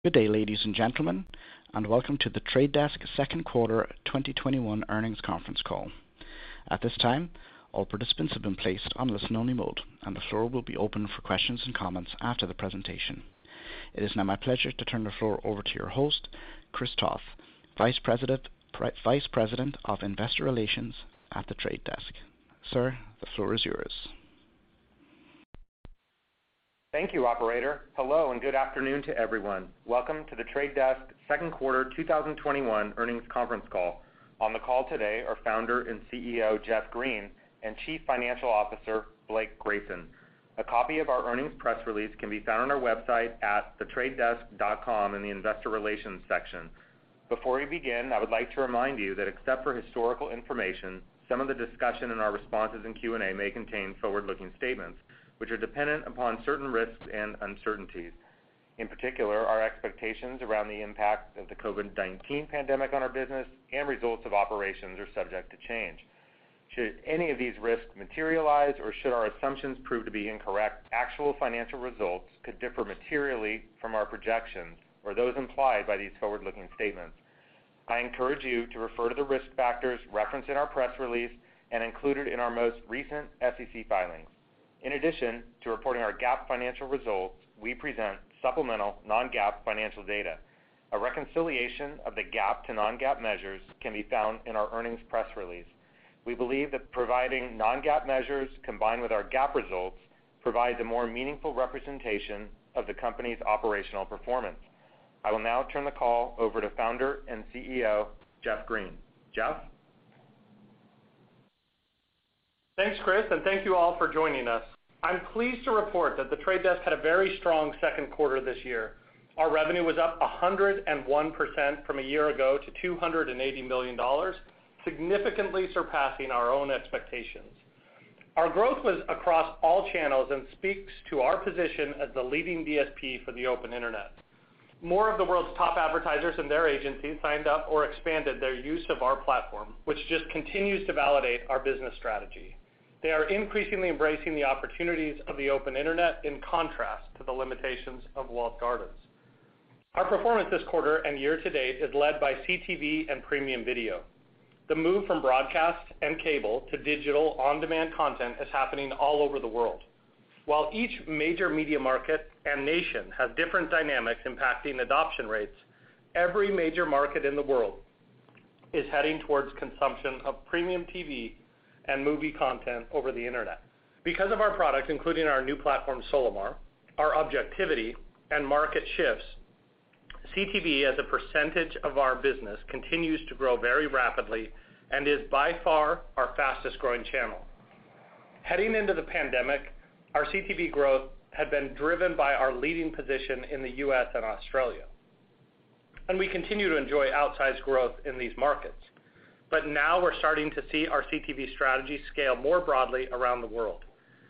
Good day, ladies and gentlemen, and welcome to The Trade Desk second quarter 2021 earnings conference call. At this time, all participants have been placed on listen-only mode, and the floor will be open for questions and comments after the presentation. It is now my pleasure to turn the floor over to your host, Chris Toth, Vice President of Investor Relations at The Trade Desk. Sir, the floor is yours. Thank you, operator. Hello, and good afternoon to everyone. Welcome to The Trade Desk second quarter 2021 earnings conference call. On the call today are Founder and CEO, Jeff Green, and Chief Financial Officer, Blake Grayson. A copy of our earnings press release can be found on our website at thetradedesk.com in the Investor Relations section. Before we begin, I would like to remind you that except for historical information, some of the discussion in our responses in Q&A may contain forward-looking statements, which are dependent upon certain risks and uncertainties. In particular, our expectations around the impact of the COVID-19 pandemic on our business and results of operations are subject to change. Should any of these risks materialize, or should our assumptions prove to be incorrect, actual financial results could differ materially from our projections or those implied by these forward-looking statements. I encourage you to refer to the risk factors referenced in our press release and included in our most recent SEC filings. In addition to reporting our GAAP financial results, we present supplemental non-GAAP financial data. A reconciliation of the GAAP to non-GAAP measures can be found in our earnings press release. We believe that providing non-GAAP measures combined with our GAAP results provides a more meaningful representation of the company's operational performance. I will now turn the call over to Founder and CEO, Jeff Green. Jeff? Thanks, Chris, and thank you all for joining us. I'm pleased to report that The Trade Desk had a very strong second quarter this year. Our revenue was up 101% from a year ago to $280 million, significantly surpassing our own expectations. Our growth was across all channels and speaks to our position as the leading DSP for the open internet. More of the world's top advertisers and their agencies signed up or expanded their use of our platform, which just continues to validate our business strategy. They are increasingly embracing the opportunities of the open internet in contrast to the limitations of walled gardens. Our performance this quarter and year to date is led by CTV and premium video. The move from broadcast and cable to digital on-demand content is happening all over the world. While each major media market and nation has different dynamics impacting adoption rates, every major market in the world is heading towards consumption of premium TV and movie content over the internet. Because of our products, including our new platform, Solimar, our objectivity, and market shifts, CTV as a percentage of our business continues to grow very rapidly and is by far our fastest growing channel. Heading into the pandemic, our CTV growth had been driven by our leading position in the US and Australia. And we continue to enjoy outsized growth in these markets. But now we're starting to see our CTV strategy scale more broadly around the world.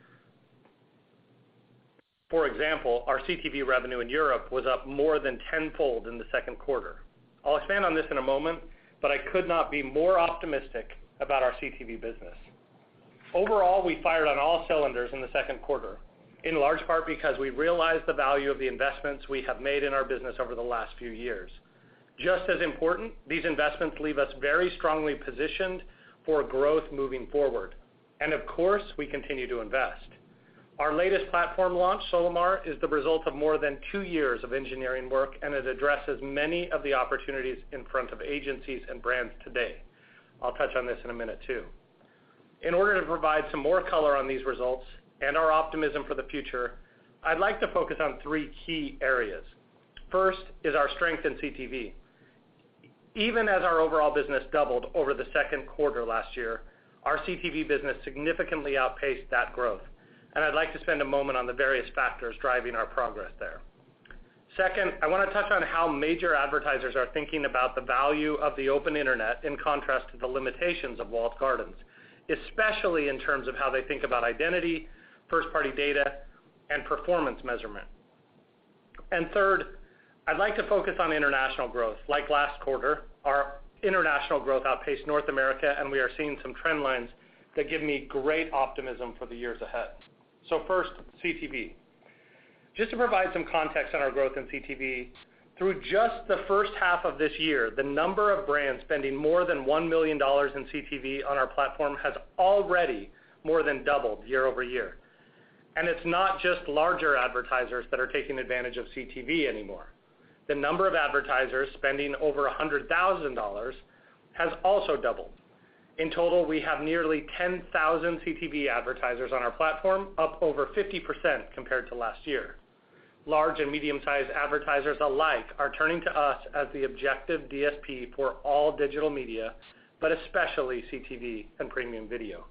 For example, our CTV revenue in Europe was up more than tenfold in the second quarter. I'll expand on this in a moment, but I could not be more optimistic about our CTV business. Overall, we fired on all cylinders in the second quarter, in large part because we realized the value of the investments we have made in our business over the last few years. Just as important, these investments leave us very strongly positioned for growth moving forward. And of course, we continue to invest. Our latest platform launch, Solimar, is the result of more than 2 years of engineering work, and it addresses many of the opportunities in front of agencies and brands today. I'll touch on this in a minute too. In order to provide some more color on these results and our optimism for the future, I'd like to focus on 3 key areas. First is our strength in CTV. Even as our overall business doubled over the second quarter last year, our CTV business significantly outpaced that growth, and I'd like to spend a moment on the various factors driving our progress there. Second, I want to touch on how major advertisers are thinking about the value of the open internet in contrast to the limitations of walled gardens, especially in terms of how they think about identity, first-party data, and performance measurement. And third, I'd like to focus on international growth. Like last quarter, our international growth outpaced North America, and we are seeing some trend lines that give me great optimism for the years ahead. So first, CTV. Just to provide some context on our growth in CTV, Through just the first half of this year, the number of brands spending more than $1 million in CTV on our platform has already more than doubled year over year. And it's not just larger advertisers that are taking advantage of CTV anymore. The number of advertisers spending over $100,000 has also doubled. In total, we have nearly 10,000 CTV advertisers on our platform, up over 50% compared to last year. Large and medium-sized advertisers alike are turning to us as the objective DSP for all digital media, but especially CTV and premium video.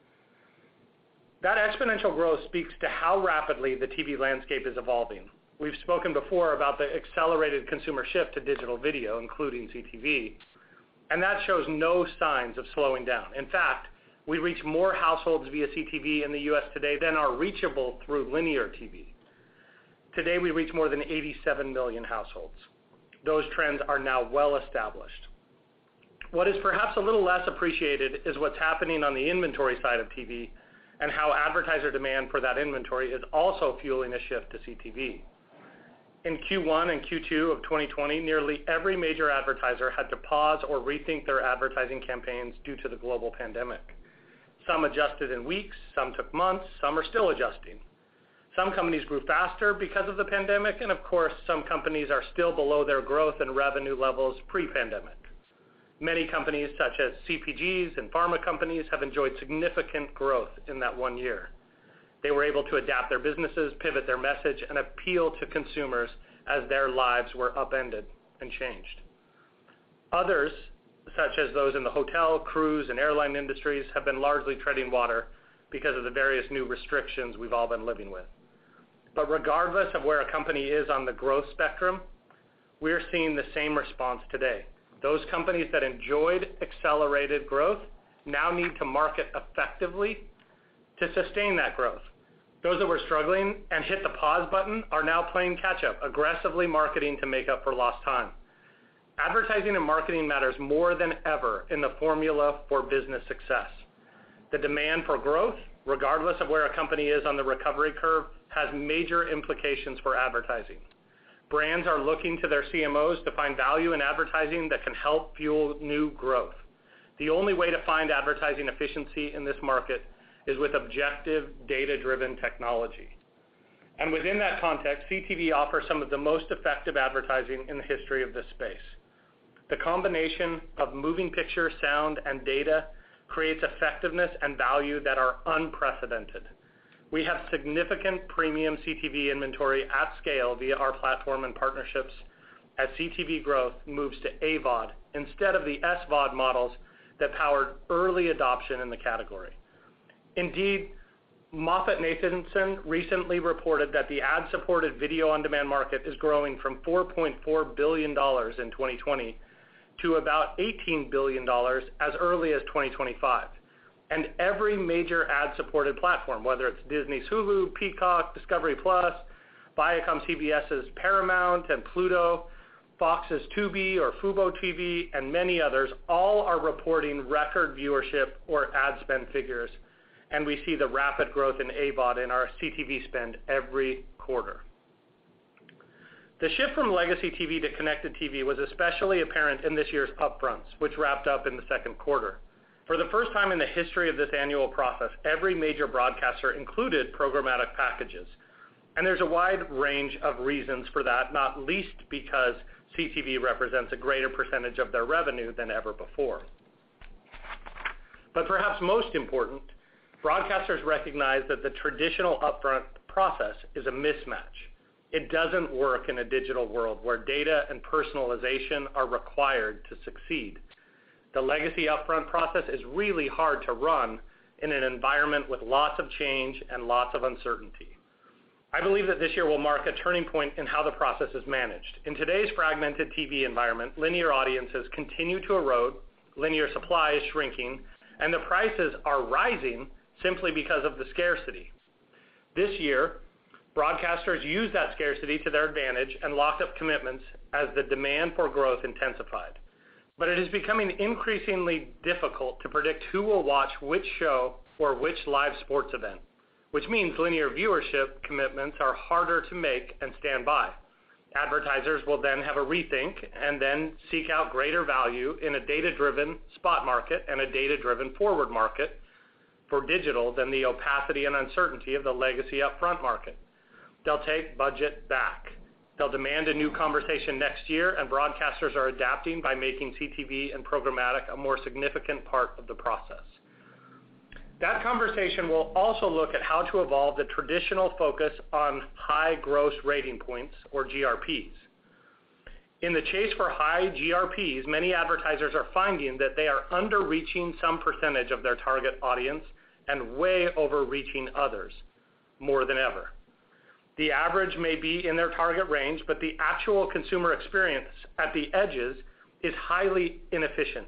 That exponential growth speaks to how rapidly the TV landscape is evolving. We've spoken before about the accelerated consumer shift to digital video, including CTV, and that shows no signs of slowing down. In fact, we reach more households via CTV in the U.S. today than are reachable through linear TV. Today, we reach more than 87 million households. Those trends are now well established. What is perhaps a little less appreciated is what's happening on the inventory side of TV and how advertiser demand for that inventory is also fueling a shift to CTV. In Q1 and Q2 of 2020, nearly every major advertiser had to pause or rethink their advertising campaigns due to the global pandemic. Some adjusted in weeks, some took months, some are still adjusting. Some companies grew faster because of the pandemic, and of course, some companies are still below their growth and revenue levels pre-pandemic. Many companies, such as CPGs and pharma companies, have enjoyed significant growth in that 1 year. They were able to adapt their businesses, pivot their message, and appeal to consumers as their lives were upended and changed. Others, such as those in the hotel, cruise, and airline industries, have been largely treading water because of the various new restrictions we've all been living with. But regardless of where a company is on the growth spectrum, we're seeing the same response today. Those companies that enjoyed accelerated growth now need to market effectively to sustain that growth. Those that were struggling and hit the pause button are now playing catch-up, aggressively marketing to make up for lost time. Advertising and marketing matters more than ever in the formula for business success. The demand for growth, regardless of where a company is on the recovery curve, has major implications for advertising. Brands are looking to their CMOs to find value in advertising that can help fuel new growth. The only way to find advertising efficiency in this market is with objective, data-driven technology. And within that context, CTV offers some of the most effective advertising in the history of this space. The combination of moving picture, sound, and data creates effectiveness and value that are unprecedented. We have significant premium CTV inventory at scale via our platform and partnerships as CTV growth moves to AVOD instead of the SVOD models that powered early adoption in the category. Indeed, MoffettNathanson recently reported that the ad-supported video-on-demand market is growing from $4.4 billion in 2020 to about $18 billion as early as 2025. And every major ad-supported platform, whether it's Disney's Hulu, Peacock, Discovery Plus, Viacom CBS's Paramount and Pluto, Fox's Tubi or Fubo TV, and many others, all are reporting record viewership or ad spend figures. And we see the rapid growth in AVOD in our CTV spend every quarter. The shift from legacy TV to connected TV was especially apparent in this year's upfronts, which wrapped up in the second quarter. For the first time in the history of this annual process, every major broadcaster included programmatic packages. And there's a wide range of reasons for that, not least because CTV represents a greater percentage of their revenue than ever before. But perhaps most important, broadcasters recognize that the traditional upfront process is a mismatch. It doesn't work in a digital world where data and personalization are required to succeed. The legacy upfront process is really hard to run in an environment with lots of change and lots of uncertainty. I believe that this year will mark a turning point in how the process is managed. In today's fragmented TV environment, linear audiences continue to erode, linear supply is shrinking, and the prices are rising simply because of the scarcity. This year, broadcasters used that scarcity to their advantage and locked up commitments as the demand for growth intensified. But it is becoming increasingly difficult to predict who will watch which show or which live sports event, which means linear viewership commitments are harder to make and stand by. Advertisers will then have a rethink and then seek out greater value in a data-driven spot market and a data-driven forward market for digital than the opacity and uncertainty of the legacy upfront market. They'll take budget back. They'll demand a new conversation next year, and broadcasters are adapting by making CTV and programmatic a more significant part of the process. That conversation will also look at how to evolve the traditional focus on high gross rating points, or GRPs. In the chase for high GRPs, many advertisers are finding that they are underreaching some percentage of their target audience and way overreaching others, more than ever. The average may be in their target range, but the actual consumer experience at the edges is highly inefficient.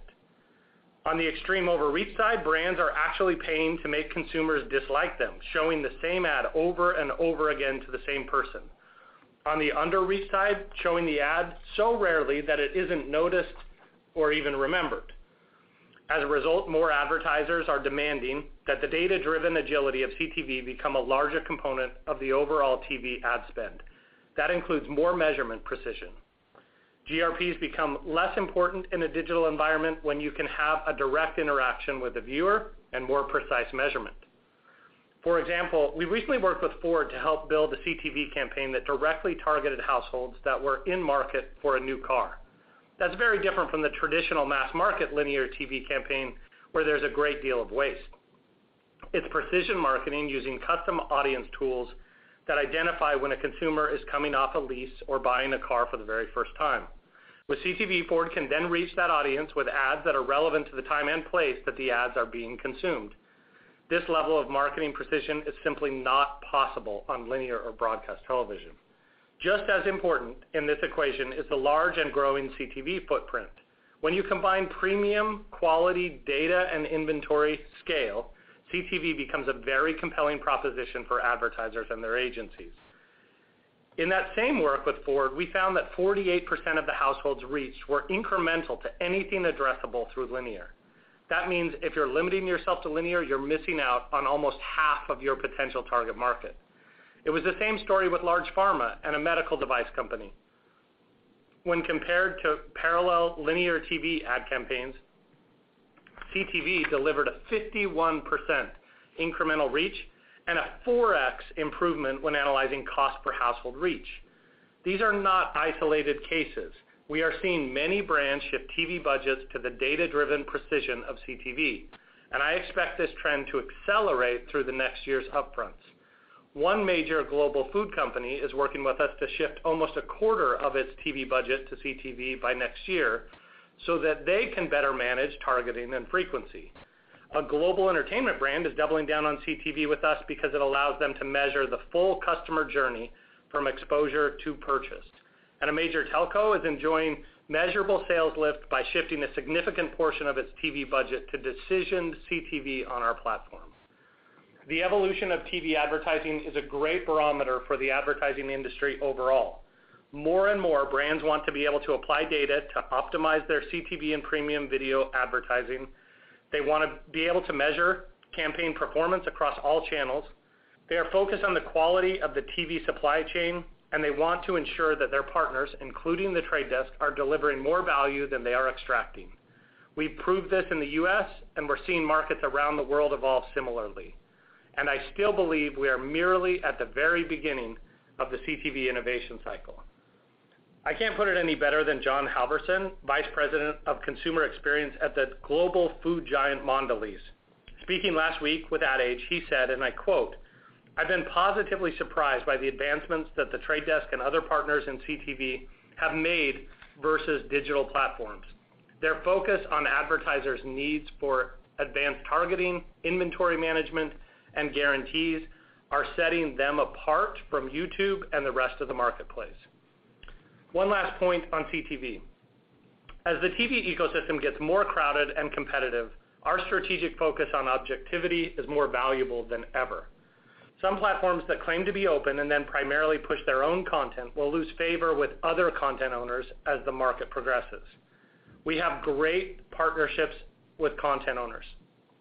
On the extreme overreach side, brands are actually paying to make consumers dislike them, showing the same ad over and over again to the same person. On the underreach side, showing the ad so rarely that it isn't noticed or even remembered. As a result, more advertisers are demanding that the data-driven agility of CTV become a larger component of the overall TV ad spend. That includes more measurement precision. GRPs become less important in a digital environment when you can have a direct interaction with the viewer and more precise measurement. For example, we recently worked with Ford to help build a CTV campaign that directly targeted households that were in market for a new car. That's very different from the traditional mass market linear TV campaign where there's a great deal of waste. It's precision marketing using custom audience tools that identify when a consumer is coming off a lease or buying a car for the very first time. With CTV, Ford can then reach that audience with ads that are relevant to the time and place that the ads are being consumed. This level of marketing precision is simply not possible on linear or broadcast television. Just as important in this equation is the large and growing CTV footprint. When you combine premium, quality, data, and inventory scale, CTV becomes a very compelling proposition for advertisers and their agencies. In that same work with Ford, we found that 48% of the households reached were incremental to anything addressable through linear. That means if you're limiting yourself to linear, you're missing out on almost half of your potential target market. It was the same story with large pharma and a medical device company. When compared to parallel linear TV ad campaigns, CTV delivered a 51% incremental reach and a 4x improvement when analyzing cost per household reach. These are not isolated cases. We are seeing many brands shift TV budgets to the data-driven precision of CTV, and I expect this trend to accelerate through the next year's upfronts. One major global food company is working with us to shift almost a quarter of its TV budget to CTV by next year so that they can better manage targeting and frequency. A global entertainment brand is doubling down on CTV with us because it allows them to measure the full customer journey from exposure to purchase. And a major telco is enjoying measurable sales lift by shifting a significant portion of its TV budget to decisioned CTV on our platform. The evolution of TV advertising is a great barometer for the advertising industry overall. More and more brands want to be able to apply data to optimize their CTV and premium video advertising. They want to be able to measure campaign performance across all channels. They are focused on the quality of the TV supply chain, and they want to ensure that their partners, including The Trade Desk, are delivering more value than they are extracting. We've proved this in the US, and we're seeing markets around the world evolve similarly. And I still believe we are merely at the very beginning of the CTV innovation cycle. I can't put it any better than John Halverson, Vice President of Consumer Experience at the global food giant Mondelez. Speaking last week with Ad Age, he said, and I quote, "I've been positively surprised by the advancements that the Trade Desk and other partners in CTV have made versus digital platforms. Their focus on advertisers' needs for advanced targeting, inventory management, and guarantees are setting them apart from YouTube and the rest of the marketplace." One last point on CTV. As the TV ecosystem gets more crowded and competitive, our strategic focus on objectivity is more valuable than ever. Some platforms that claim to be open and then primarily push their own content will lose favor with other content owners as the market progresses. We have great partnerships with content owners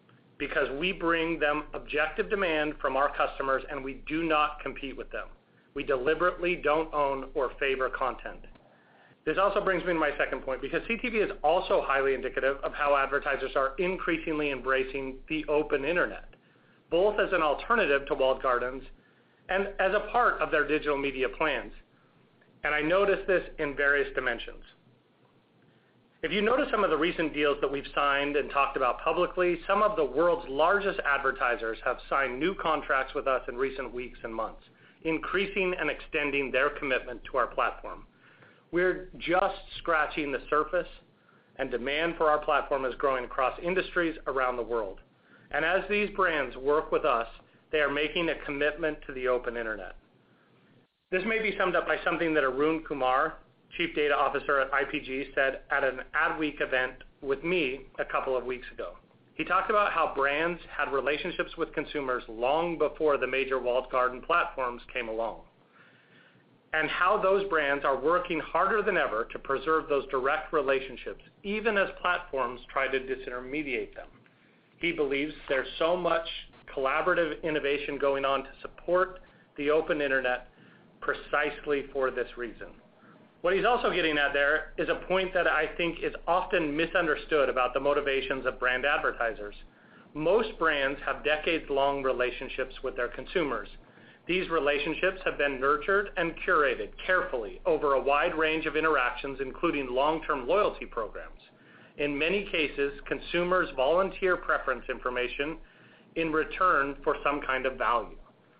because we bring them objective demand from our customers and we do not compete with them. We deliberately don't own or favor content. This also brings me to my second point, because CTV is also highly indicative of how advertisers are increasingly embracing the open internet, both as an alternative to walled gardens and as a part of their digital media plans. And I notice this in various dimensions. If you notice some of the recent deals that we've signed and talked about publicly, some of the world's largest advertisers have signed new contracts with us in recent weeks and months, increasing and extending their commitment to our platform. We're just scratching the surface, and demand for our platform is growing across industries around the world. And as these brands work with us, they are making a commitment to the open internet. This may be summed up by something that Arun Kumar, Chief Data Officer at IPG, said at an Adweek event with me a couple of weeks ago. He talked about how brands had relationships with consumers long before the major walled garden platforms came along, and how those brands are working harder than ever to preserve those direct relationships, even as platforms try to disintermediate them. He believes there's so much collaborative innovation going on to support the open internet precisely for this reason. What he's also getting at there is a point that I think is often misunderstood about the motivations of brand advertisers. Most brands have decades-long relationships with their consumers. These relationships have been nurtured and curated carefully over a wide range of interactions, including long-term loyalty programs. In many cases, consumers volunteer preference information in return for some kind of value.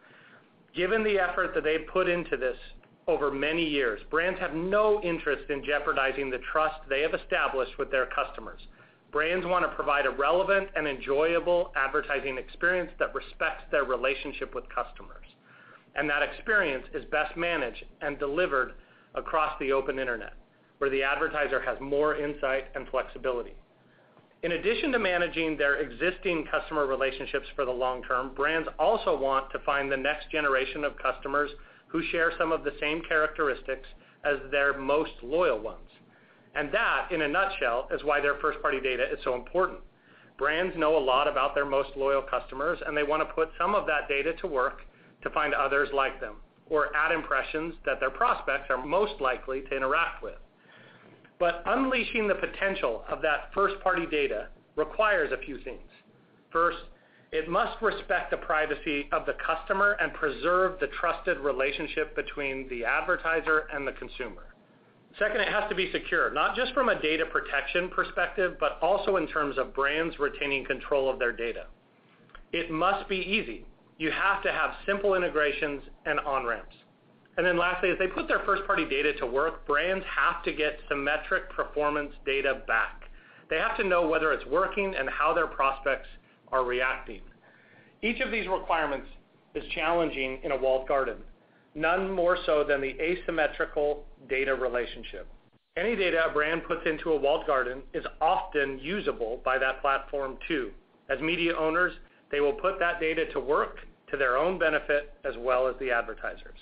Given the effort that they've put into this over many years, brands have no interest in jeopardizing the trust they have established with their customers. Brands want to provide a relevant and enjoyable advertising experience that respects their relationship with customers. And that experience is best managed and delivered across the open internet, where the advertiser has more insight and flexibility. In addition to managing their existing customer relationships for the long term, brands also want to find the next generation of customers who share some of the same characteristics as their most loyal ones. And that, in a nutshell, is why their first-party data is so important. Brands know a lot about their most loyal customers, and they want to put some of that data to work to find others like them, or ad impressions that their prospects are most likely to interact with. But unleashing the potential of that first-party data requires a few things. First, it must respect the privacy of the customer and preserve the trusted relationship between the advertiser and the consumer. Second, it has to be secure, not just from a data protection perspective, but also in terms of brands retaining control of their data. It must be easy. You have to have simple integrations and on-ramps. And then lastly, as they put their first-party data to work, brands have to get symmetric performance data back. They have to know whether it's working and how their prospects are reacting. Each of these requirements is challenging in a walled garden, none more so than the asymmetrical data relationship. Any data a brand puts into a walled garden is often usable by that platform too. As media owners, they will put that data to work to their own benefit as well as the advertisers.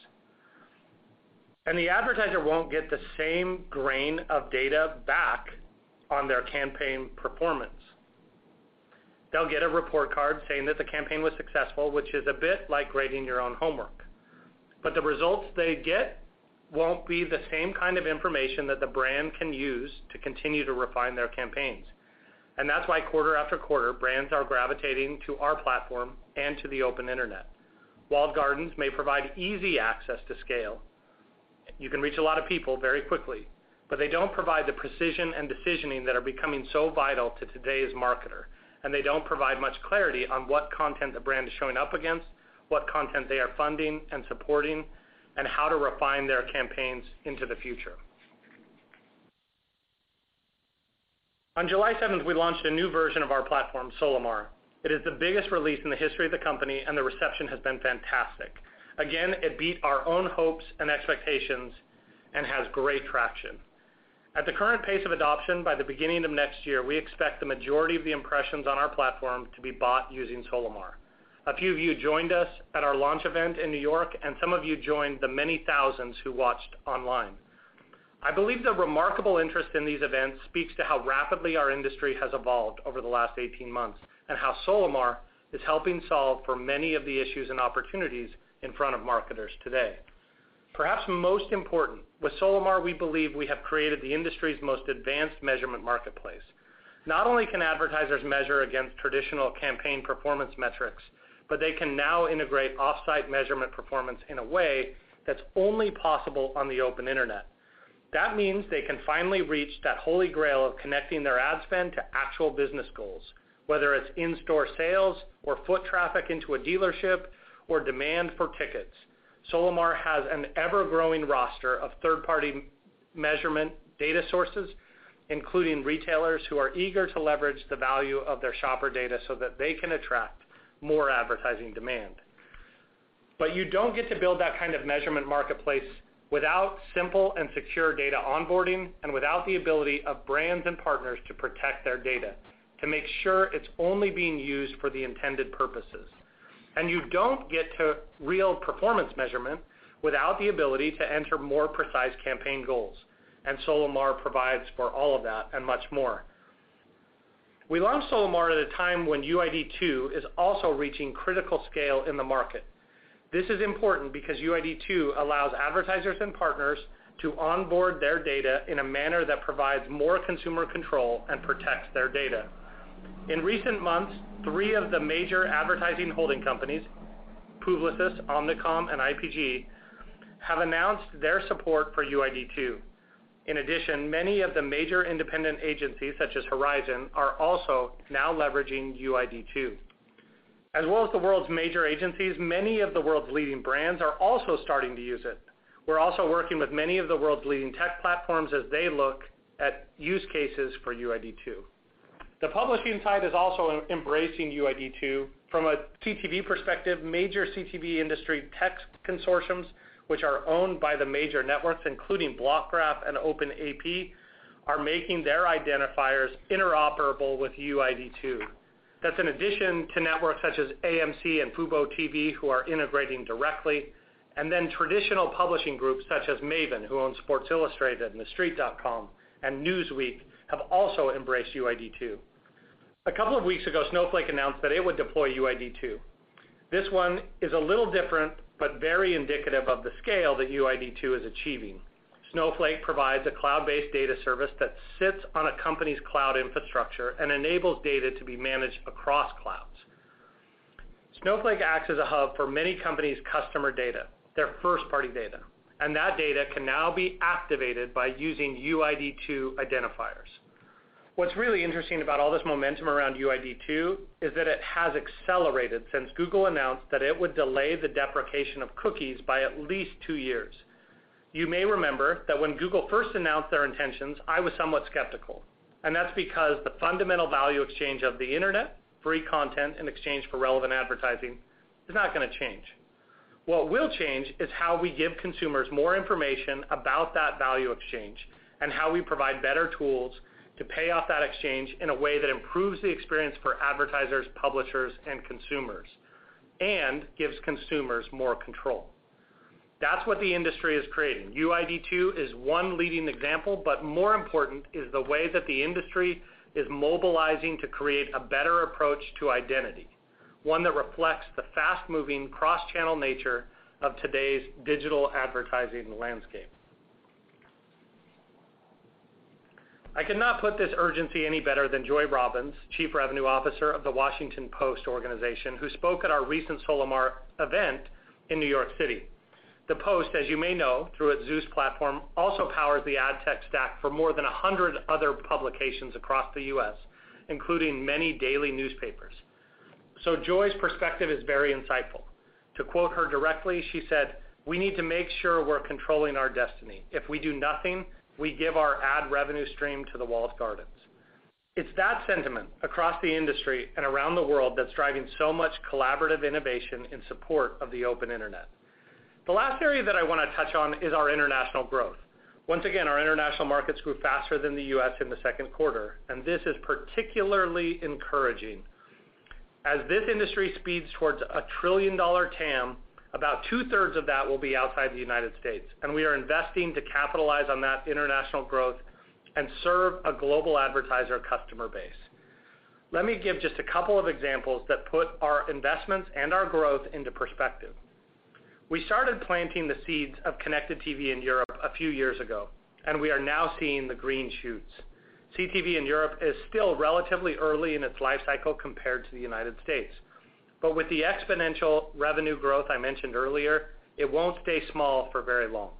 And the advertiser won't get the same grain of data back on their campaign performance. They'll get a report card saying that the campaign was successful, which is a bit like grading your own homework. But the results they get won't be the same kind of information that the brand can use to continue to refine their campaigns. And that's why quarter after quarter, brands are gravitating to our platform and to the open internet. Walled gardens may provide easy access to scale. You can reach a lot of people very quickly, but they don't provide the precision and decisioning that are becoming so vital to today's marketer. And they don't provide much clarity on what content the brand is showing up against, what content they are funding and supporting, and how to refine their campaigns into the future. On July 7th, we launched a new version of our platform, Solimar. It is the biggest release in the history of the company, and the reception has been fantastic. Again, it beat our own hopes and expectations and has great traction. At the current pace of adoption, by the beginning of next year, we expect the majority of the impressions on our platform to be bought using Solimar. A few of you joined us at our launch event in New York, and some of you joined the many thousands who watched online. I believe the remarkable interest in these events speaks to how rapidly our industry has evolved over the last 18 months, and how Solimar is helping solve for many of the issues and opportunities in front of marketers today. Perhaps most important, with Solimar, we believe we have created the industry's most advanced measurement marketplace. Not only can advertisers measure against traditional campaign performance metrics, but they can now integrate off-site measurement performance in a way that's only possible on the open internet. That means they can finally reach that holy grail of connecting their ad spend to actual business goals, whether it's in-store sales or foot traffic into a dealership or demand for tickets. Solimar has an ever-growing roster of third-party measurement data sources, including retailers who are eager to leverage the value of their shopper data so that they can attract more advertising demand. But you don't get to build that kind of measurement marketplace without simple and secure data onboarding and without the ability of brands and partners to protect their data, to make sure it's only being used for the intended purposes. And you don't get to real performance measurement without the ability to enter more precise campaign goals. And Solimar provides for all of that and much more. We launched Solimar at a time when UID2 is also reaching critical scale in the market. This is important because UID2 allows advertisers and partners to onboard their data in a manner that provides more consumer control and protects their data. In recent months, 3 of the major advertising holding companies, Publicis, Omnicom, and IPG, have announced their support for UID2. In addition, many of the major independent agencies, such as Horizon, are also now leveraging UID2. As well as the world's major agencies, many of the world's leading brands are also starting to use it. We're also working with many of the world's leading tech platforms as they look at use cases for UID2. The publishing side is also embracing UID2. From a CTV perspective, major CTV industry tech consortiums, which are owned by the major networks, including Blockgraph and OpenAP, are making their identifiers interoperable with UID2. That's in addition to networks such as AMC and Fubo TV, who are integrating directly, and then traditional publishing groups such as Maven, who owns Sports Illustrated and TheStreet.com, and Newsweek have also embraced UID2. A couple of weeks ago, Snowflake announced that it would deploy UID2. This one is a little different, but very indicative of the scale that UID2 is achieving. Snowflake provides a cloud-based data service that sits on a company's cloud infrastructure and enables data to be managed across clouds. Snowflake acts as a hub for many companies' customer data, their first-party data, and that data can now be activated by using UID2 identifiers. What's really interesting about all this momentum around UID2 is that it has accelerated since Google announced that it would delay the deprecation of cookies by at least 2 years. You may remember that when Google first announced their intentions, I was somewhat skeptical. And that's because the fundamental value exchange of the internet, free content in exchange for relevant advertising, is not going to change. What will change is how we give consumers more information about that value exchange and how we provide better tools to pay off that exchange in a way that improves the experience for advertisers, publishers, and consumers, and gives consumers more control. That's what the industry is creating. UID2 is one leading example, but more important is the way that the industry is mobilizing to create a better approach to identity, one that reflects the fast-moving, cross-channel nature of today's digital advertising landscape. I could not put this urgency any better than Joy Robbins, Chief Revenue Officer of the Washington Post organization, who spoke at our recent Solimar event in New York City. The Post, as you may know, through its Zeus platform, also powers the ad tech stack for more than 100 other publications across the U.S., including many daily newspapers. So Joy's perspective is very insightful. To quote her directly, she said, "We need to make sure we're controlling our destiny. If we do nothing, we give our ad revenue stream to the walled gardens." It's that sentiment across the industry and around the world that's driving so much collaborative innovation in support of the open internet. The last area that I want to touch on is our international growth. Once again, our international markets grew faster than the U.S. in the second quarter, and this is particularly encouraging. As this industry speeds towards $1 trillion TAM, about 2/3 of that will be outside the United States, and we are investing to capitalize on that international growth and serve a global advertiser customer base. Let me give just a couple of examples that put our investments and our growth into perspective. We started planting the seeds of connected TV in Europe a few years ago, and we are now seeing the green shoots. CTV in Europe is still relatively early in its life cycle compared to the United States. But with the exponential revenue growth I mentioned earlier, it won't stay small for very long.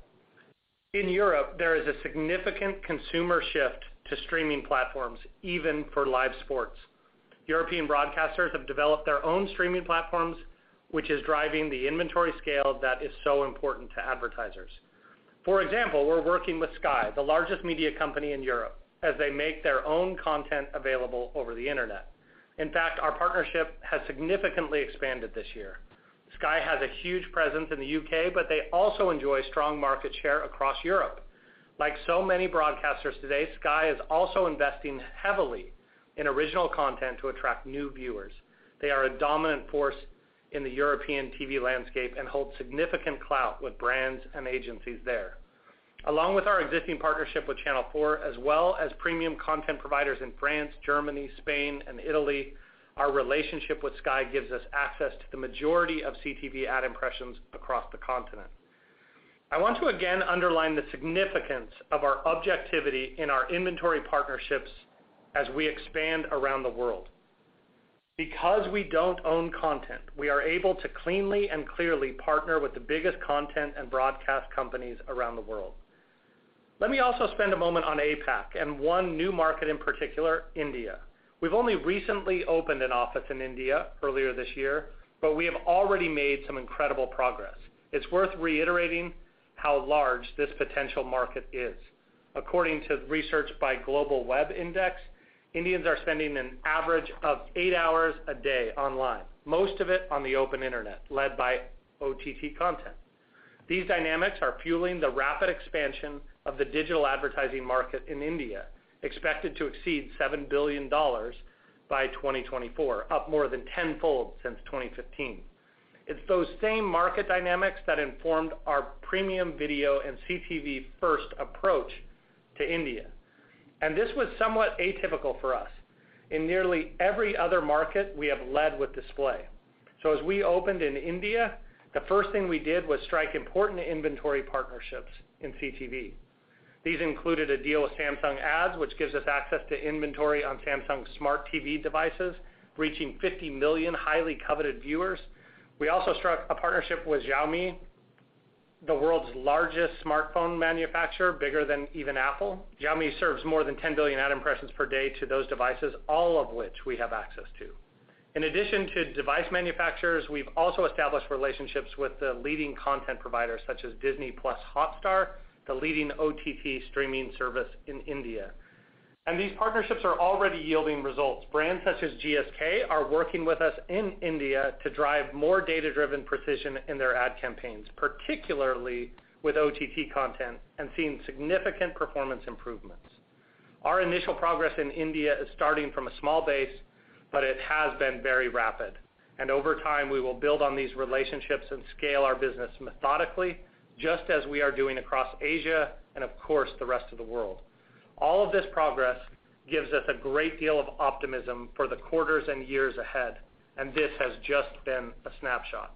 In Europe, there is a significant consumer shift to streaming platforms, even for live sports. European broadcasters have developed their own streaming platforms, which is driving the inventory scale that is so important to advertisers. For example, we're working with Sky, the largest media company in Europe, as they make their own content available over the internet. In fact, our partnership has significantly expanded this year. Sky has a huge presence in the UK, but they also enjoy strong market share across Europe. Like so many broadcasters today, Sky is also investing heavily in original content to attract new viewers. They are a dominant force in the European TV landscape and hold significant clout with brands and agencies there. Along with our existing partnership with Channel 4, as well as premium content providers in France, Germany, Spain, and Italy, our relationship with Sky gives us access to the majority of CTV ad impressions across the continent. I want to again underline the significance of our objectivity in our inventory partnerships as we expand around the world. Because we don't own content, we are able to cleanly and clearly partner with the biggest content and broadcast companies around the world. Let me also spend a moment on APAC and one new market in particular, India. We've only recently opened an office in India earlier this year, but we have already made some incredible progress. It's worth reiterating how large this potential market is. According to research by Global Web Index, Indians are spending an average of 8 hours a day online, most of it on the open internet, led by OTT content. These dynamics are fueling the rapid expansion of the digital advertising market in India, expected to exceed $7 billion by 2024, up more than tenfold since 2015. It's those same market dynamics that informed our premium video and CTV first approach to India. And this was somewhat atypical for us. In nearly every other market, we have led with display. So as we opened in India, the first thing we did was strike important inventory partnerships in CTV. These included a deal with Samsung Ads, which gives us access to inventory on Samsung smart TV devices, reaching 50 million highly coveted viewers. We also struck a partnership with Xiaomi, the world's largest smartphone manufacturer, bigger than even Apple. Xiaomi serves more than 10 billion ad impressions per day to those devices, all of which we have access to. In addition to device manufacturers, we've also established relationships with the leading content providers such as Disney Plus Hotstar, the leading OTT streaming service in India. And these partnerships are already yielding results. Brands such as GSK are working with us in India to drive more data-driven precision in their ad campaigns, particularly with OTT content, and seeing significant performance improvements. Our initial progress in India is starting from a small base, but it has been very rapid. And over time, we will build on these relationships and scale our business methodically, just as we are doing across Asia and, of course, the rest of the world. All of this progress gives us a great deal of optimism for the quarters and years ahead, and this has just been a snapshot.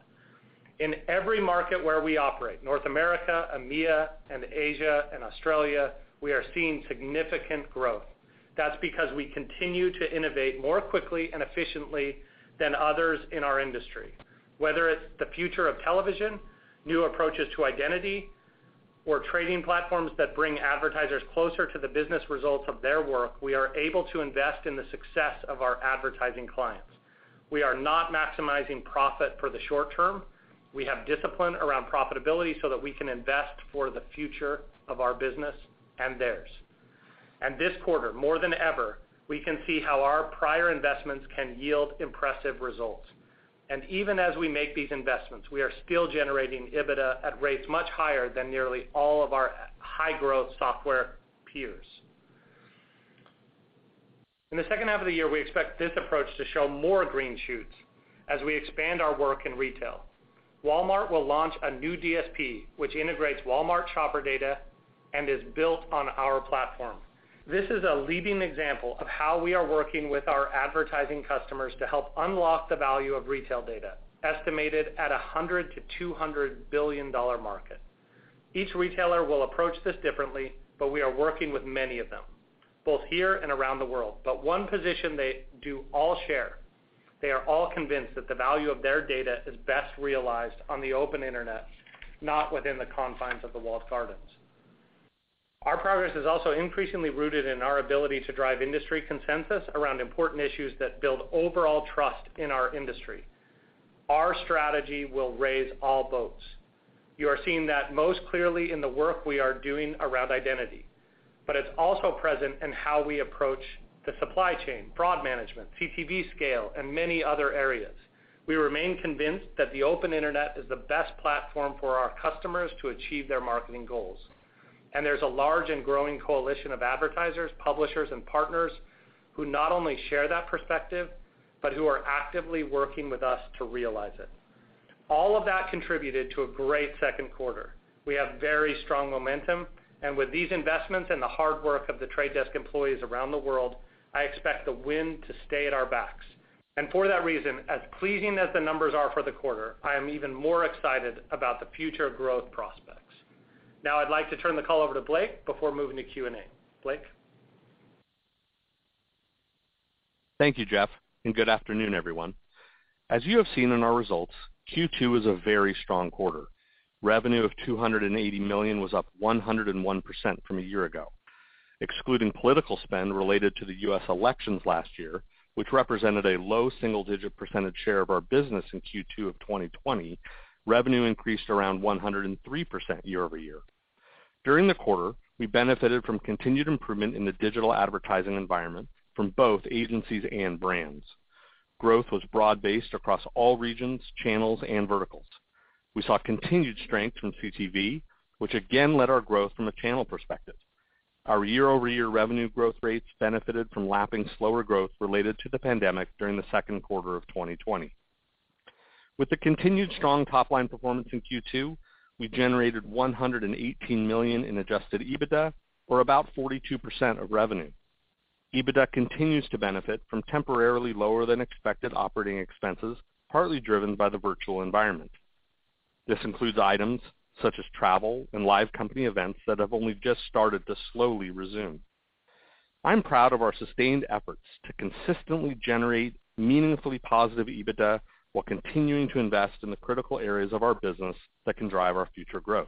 In every market where we operate, North America, EMEA, and Asia, and Australia, we are seeing significant growth. That's because we continue to innovate more quickly and efficiently than others in our industry. Whether it's the future of television, new approaches to identity, or trading platforms that bring advertisers closer to the business results of their work, we are able to invest in the success of our advertising clients. We are not maximizing profit for the short term. We have discipline around profitability so that we can invest for the future of our business and theirs. And this quarter, more than ever, we can see how our prior investments can yield impressive results. And even as we make these investments, we are still generating EBITDA at rates much higher than nearly all of our high-growth software peers. In the second half of the year, we expect this approach to show more green shoots as we expand our work in retail. Walmart will launch a new DSP, which integrates Walmart shopper data and is built on our platform. This is a leading example of how we are working with our advertising customers to help unlock the value of retail data. estimated at a $100 to $200 billion market. Each retailer will approach this differently, but we are working with many of them, both here and around the world. But one position they do all share. They are all convinced that the value of their data is best realized on the open internet, not within the confines of the walled gardens. Our progress is also increasingly rooted in our ability to drive industry consensus around important issues that build overall trust in our industry. Our strategy will raise all boats. You are seeing that most clearly in the work we are doing around identity, but it's also present in how we approach the supply chain, fraud management, CTV scale, and many other areas. We remain convinced that the open internet is the best platform for our customers to achieve their marketing goals. And there's a large and growing coalition of advertisers, publishers, and partners who not only share that perspective, but who are actively working with us to realize it. All of that contributed to a great second quarter. We have very strong momentum, and with these investments and the hard work of the Trade Desk employees around the world, I expect the wind to stay at our backs. And for that reason, as pleasing as the numbers are for the quarter, I am even more excited about the future growth prospects. Now I'd like to turn the call over to Blake before moving to Q&A. Blake? Thank you, Jeff, and good afternoon, everyone. As you have seen in our results, Q2 is a very strong quarter. Revenue of $280 million was up 101% from a year ago. Excluding political spend related to the U.S. elections last year, which represented a low single-digit percentage share of our business in Q2 of 2020, revenue increased around 103% year over year. During the quarter, we benefited from continued improvement in the digital advertising environment from both agencies and brands. Growth was broad-based across all regions, channels, and verticals. We saw continued strength from CTV, which again led our growth from a channel perspective. Our year-over-year revenue growth rates benefited from lapping slower growth related to the pandemic during the second quarter of 2020. With the continued strong top-line performance in Q2, we generated $118 million in adjusted EBITDA, or about 42% of revenue. EBITDA continues to benefit from temporarily lower than expected operating expenses, partly driven by the virtual environment. This includes items such as travel and live company events that have only just started to slowly resume. I'm proud of our sustained efforts to consistently generate meaningfully positive EBITDA while continuing to invest in the critical areas of our business that can drive our future growth.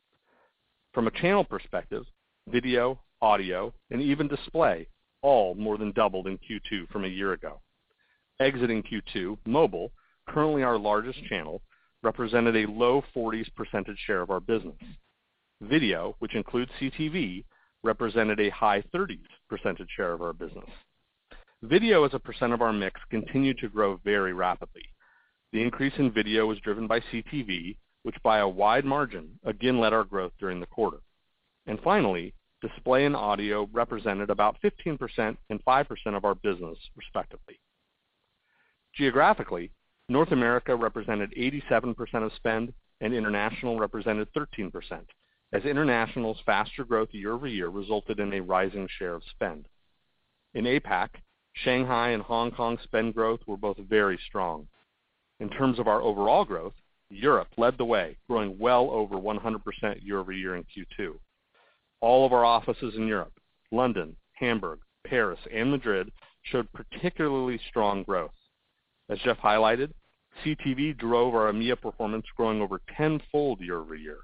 From a channel perspective, video, audio, and even display all more than doubled in Q2 from a year ago. Exiting Q2, mobile, currently our largest channel, represented a low 40s% share of our business. Video, which includes CTV, represented a high 30s% share of our business. Video as a percent of our mix continued to grow very rapidly. The increase in video was driven by CTV, which by a wide margin again led our growth during the quarter. And finally, display and audio represented about 15% and 5% of our business, respectively. Geographically, North America represented 87% of spend, and international represented 13%, as international's faster growth year over year resulted in a rising share of spend. In APAC, Shanghai and Hong Kong spend growth were both very strong. In terms of our overall growth, Europe led the way, growing well over 100% year over year in Q2. All of our offices in Europe, London, Hamburg, Paris, and Madrid, showed particularly strong growth. As Jeff highlighted, CTV drove our EMEA performance, growing over tenfold year over year.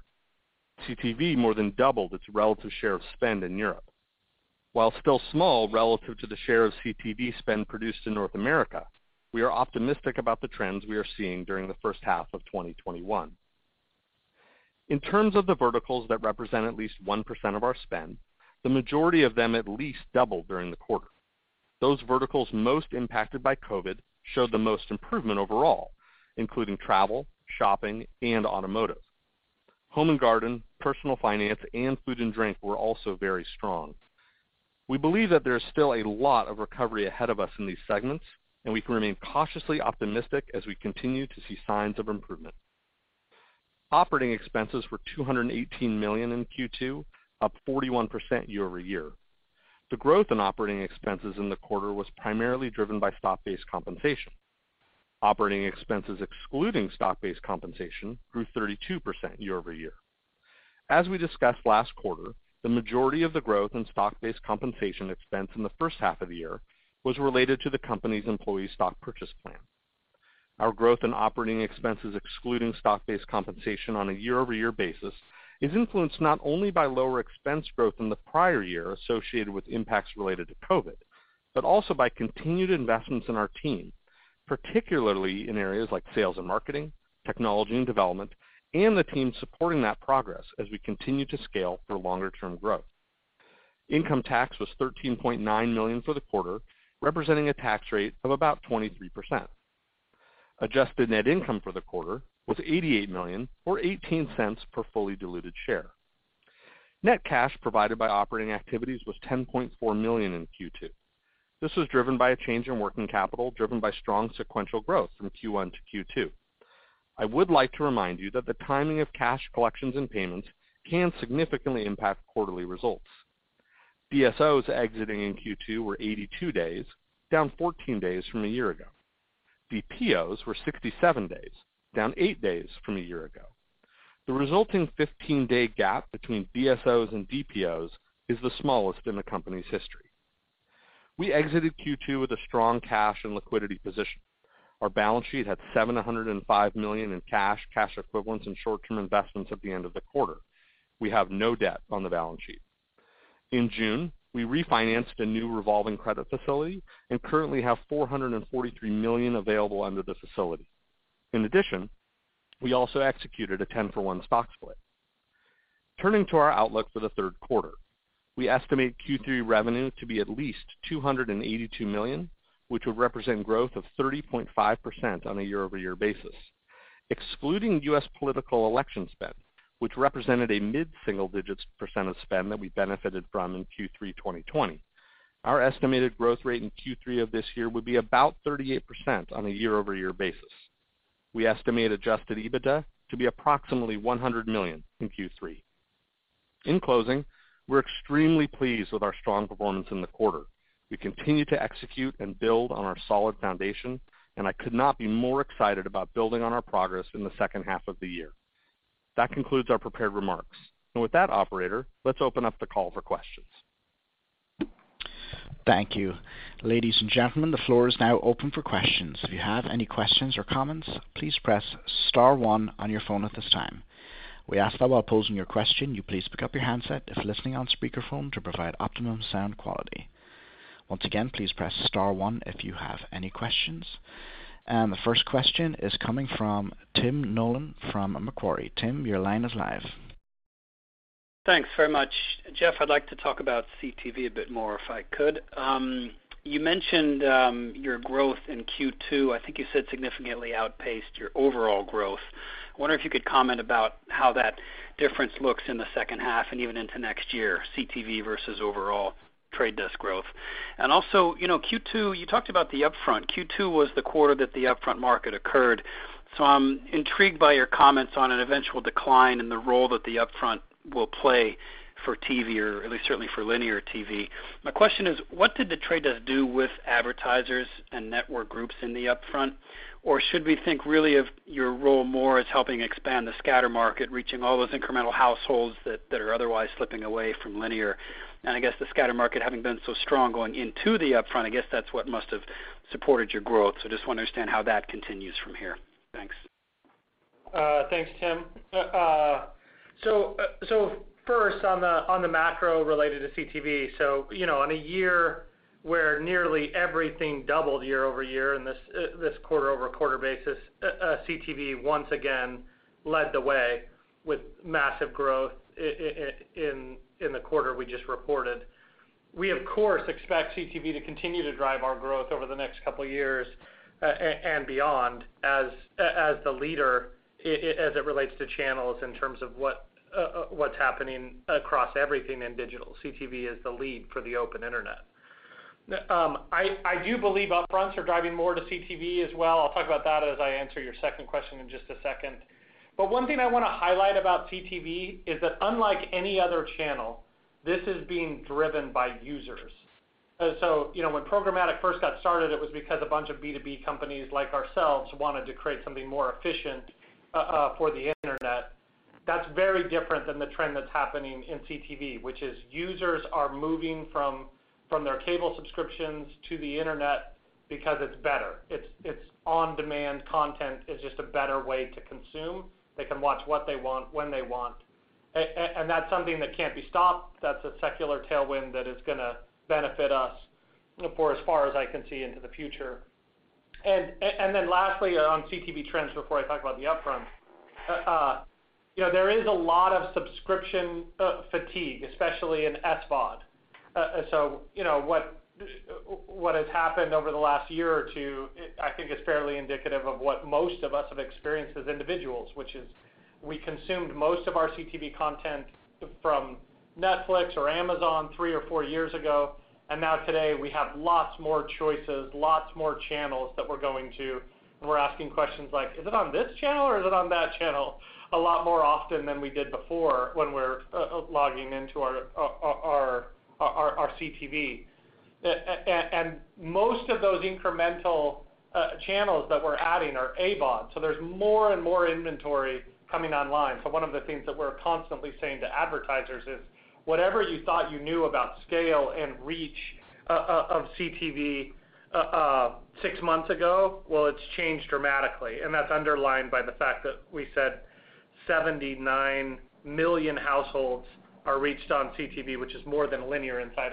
CTV more than doubled its relative share of spend in Europe. While still small relative to the share of CTV spend produced in North America, we are optimistic about the trends we are seeing during the first half of 2021. In terms of the verticals that represent at least 1% of our spend, the majority of them at least doubled during the quarter. Those verticals most impacted by COVID showed the most improvement overall, including travel, shopping, and automotive. Home and garden, personal finance, and food and drink were also very strong. We believe that there is still a lot of recovery ahead of us in these segments, and we can remain cautiously optimistic as we continue to see signs of improvement. Operating expenses were $218 million in Q2, up 41% year over year. The growth in operating expenses in the quarter was primarily driven by stock-based compensation. Operating expenses excluding stock-based compensation grew 32% year-over-year. As we discussed last quarter, the majority of the growth in stock-based compensation expense in the first half of the year was related to the company's employee stock purchase plan. Our growth in operating expenses excluding stock-based compensation on a year-over-year basis is influenced not only by lower expense growth in the prior year associated with impacts related to COVID, but also by continued investments in our team, particularly in areas like sales and marketing, technology and development, and the team supporting that progress as we continue to scale for longer-term growth. Income tax was $13.9 million for the quarter, representing a tax rate of about 23%. Adjusted net income for the quarter was $88 million, or 18 cents per fully diluted share. Net cash provided by operating activities was $10.4 million in Q2. This was driven by a change in working capital driven by strong sequential growth from Q1 to Q2. I would like to remind you that the timing of cash collections and payments can significantly impact quarterly results. DSOs exiting in Q2 were 82 days, down 14 days from a year ago. DPOs were 67 days, down 8 days from a year ago. The resulting 15-day gap between DSOs and DPOs is the smallest in the company's history. We exited Q2 with a strong cash and liquidity position. Our balance sheet had $705 million in cash equivalents, and short-term investments at the end of the quarter. We have no debt on the balance sheet. In June, we refinanced a new revolving credit facility and currently have $443 million available under the facility. In addition, we also executed a 10-for-1 stock split. Turning to our outlook for the third quarter, we estimate Q3 revenue to be at least $282 million, which would represent growth of 30.5% on a year-over-year basis. Excluding U.S. political election spend, which represented a mid-single digits percent of spend that we benefited from in Q3 2020, our estimated growth rate in Q3 of this year would be about 38% on a year-over-year basis. We estimate adjusted EBITDA to be approximately $100 million in Q3. In closing, we're extremely pleased with our strong performance in the quarter. We continue to execute and build on our solid foundation, and I could not be more excited about building on our progress in the second half of the year. That concludes our prepared remarks. And with that, operator, let's open up the call for questions. Thank you. Ladies and gentlemen, the floor is now open for questions. If you have any questions or comments, please press star one on your phone at this time. We ask that while posing your question, you please pick up your handset if listening on speakerphone to provide optimum sound quality. Once again, please press star one if you have any questions. And the first question is coming from Tim Nollen from Macquarie. Tim, your line is live. Thanks very much. Jeff, I'd like to talk about CTV a bit more if I could. You mentioned your growth in Q2. I think you said significantly outpaced your overall growth. I wonder if you could comment about how that difference looks in the second half and even into next year, CTV versus overall Trade Desk growth. And also, Q2, you talked about the upfront. Q2 was the quarter that the upfront market occurred. So I'm intrigued by your comments on an eventual decline in the role that the upfront will play for TV, or at least certainly for linear TV. My question is, what did the Trade Desk do with advertisers and network groups in the upfront? Or should we think really of your role more as helping expand the scatter market, reaching all those incremental households that are otherwise slipping away from linear? And I guess the scatter market having been so strong going into the upfront, I guess that's what must have supported your growth. So just want to understand how that continues from here. Thanks. Thanks, Tim. So first on the macro related to CTV. So in a year where nearly everything doubled year over year in this quarter over quarter basis, CTV once again led the way with massive growth in the quarter we just reported. We of course expect CTV to continue to drive our growth over the next couple of years and beyond as the leader as it relates to channels in terms of what's happening across everything in digital. CTV is the lead for the open internet. I do believe upfronts are driving more to CTV as well. I'll talk about that as I answer your second question in just a second. But one thing I want to highlight about CTV is that unlike any other channel, this is being driven by users. So, when programmatic first got started, it was because a bunch of B2B companies like ourselves wanted to create something more efficient for the internet. That's very different than the trend that's happening in CTV, which is users are moving from their cable subscriptions to the internet because it's better. It's on-demand content is just a better way to consume. They can watch what they want, when they want. And that's something that can't be stopped. That's a secular tailwind that is going to benefit us for as far as I can see into the future. And then lastly, on CTV trends, before I talk about the upfront, there is a lot of subscription fatigue, especially in SVOD. So, what has happened over the last year or two, I think is fairly indicative of what most of us have experienced as individuals, which is we consumed most of our CTV content from Netflix or Amazon 3 or 4 years ago, and now today we have lots more choices, lots more channels that we're going to, and we're asking questions like, is it on this channel or is it on that channel? A lot more often than we did before when we're logging into our CTV. And most of those incremental channels that we're adding are AVOD, so there's more and more inventory coming online. So one of the things that we're constantly saying to advertisers is, whatever you thought you knew about scale and reach of CTV 6 months ago, well, it's changed dramatically, and that's underlined by the fact that we said 79 million households are reached on CTV, which is more than linear inside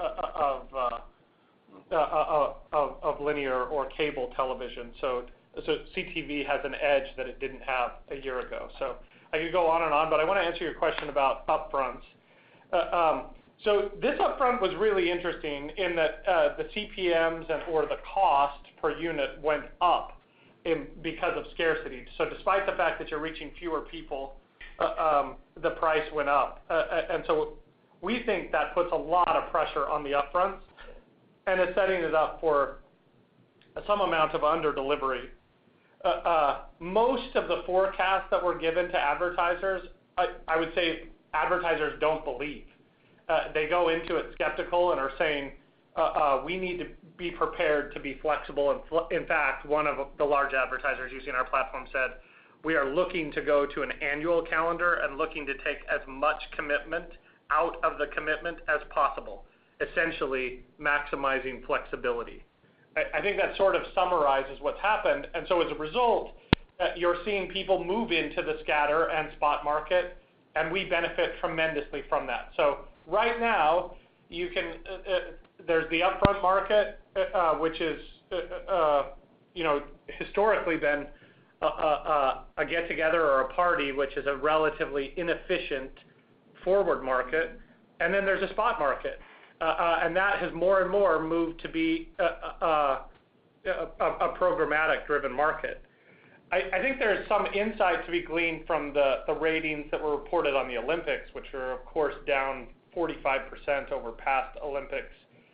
of linear or cable television. So CTV has an edge that it didn't have a year ago. So I could go on and on, but I want to answer your question about upfronts. So this upfront was really interesting in that the CPMs or the cost per unit went up because of scarcity. So despite the fact that you're reaching fewer people, the price went up. And so we think that puts a lot of pressure on the upfronts and is setting it up for some amount of under-delivery. Most of the forecasts that were given to advertisers, I would say advertisers don't believe. They go into it skeptical and are saying, we need to be prepared to be flexible. And in fact, one of the large advertisers using our platform said, we are looking to go to an annual calendar and looking to take as much commitment out of the commitment as possible, essentially maximizing flexibility. I think that sort of summarizes what's happened. And so as a result, you're seeing people move into the scatter and spot market, and we benefit tremendously from that. So right now, you can there's the upfront market, which is historically been a get-together or a party, which is a relatively inefficient forward market, and then there's a spot market, and that has more and more moved to be a programmatic-driven market. I think there's some insight to be gleaned from the ratings that were reported on the Olympics, which are, of course, down 45% over past Olympics.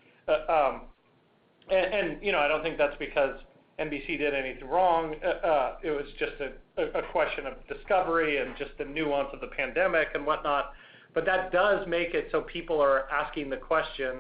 And I don't think that's because NBC did anything wrong. It was just a question of discovery and just the nuance of the pandemic and whatnot. But that does make it so people are asking the question,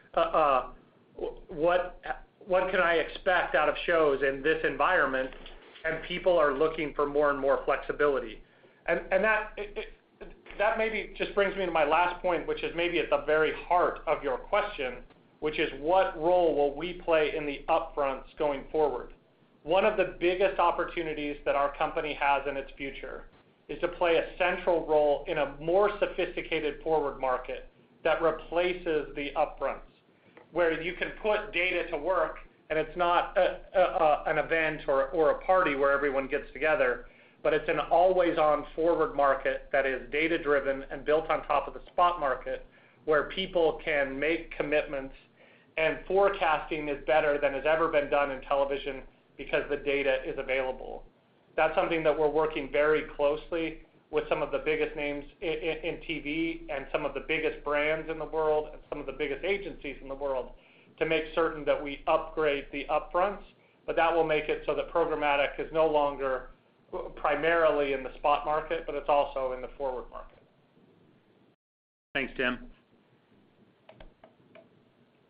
what can I expect out of shows in this environment? And people are looking for more and more flexibility. And that maybe just brings me to my last point, which is maybe at the very heart of your question, which is what role will we play in the upfronts going forward? One of the biggest opportunities that our company has in its future is to play a central role in a more sophisticated forward market that replaces the upfronts, where you can put data to work and it's not an event or a party where everyone gets together, but it's an always-on forward market that is data-driven and built on top of the spot market, where people can make commitments, and forecasting is better than has ever been done in television because the data is available. That's something that we're working very closely with some of the biggest names in TV and some of the biggest brands in the world and some of the biggest agencies in the world to make certain that we upgrade the upfronts, but that will make it so that programmatic is no longer primarily in the spot market, but it's also in the forward market. Thanks, Tim.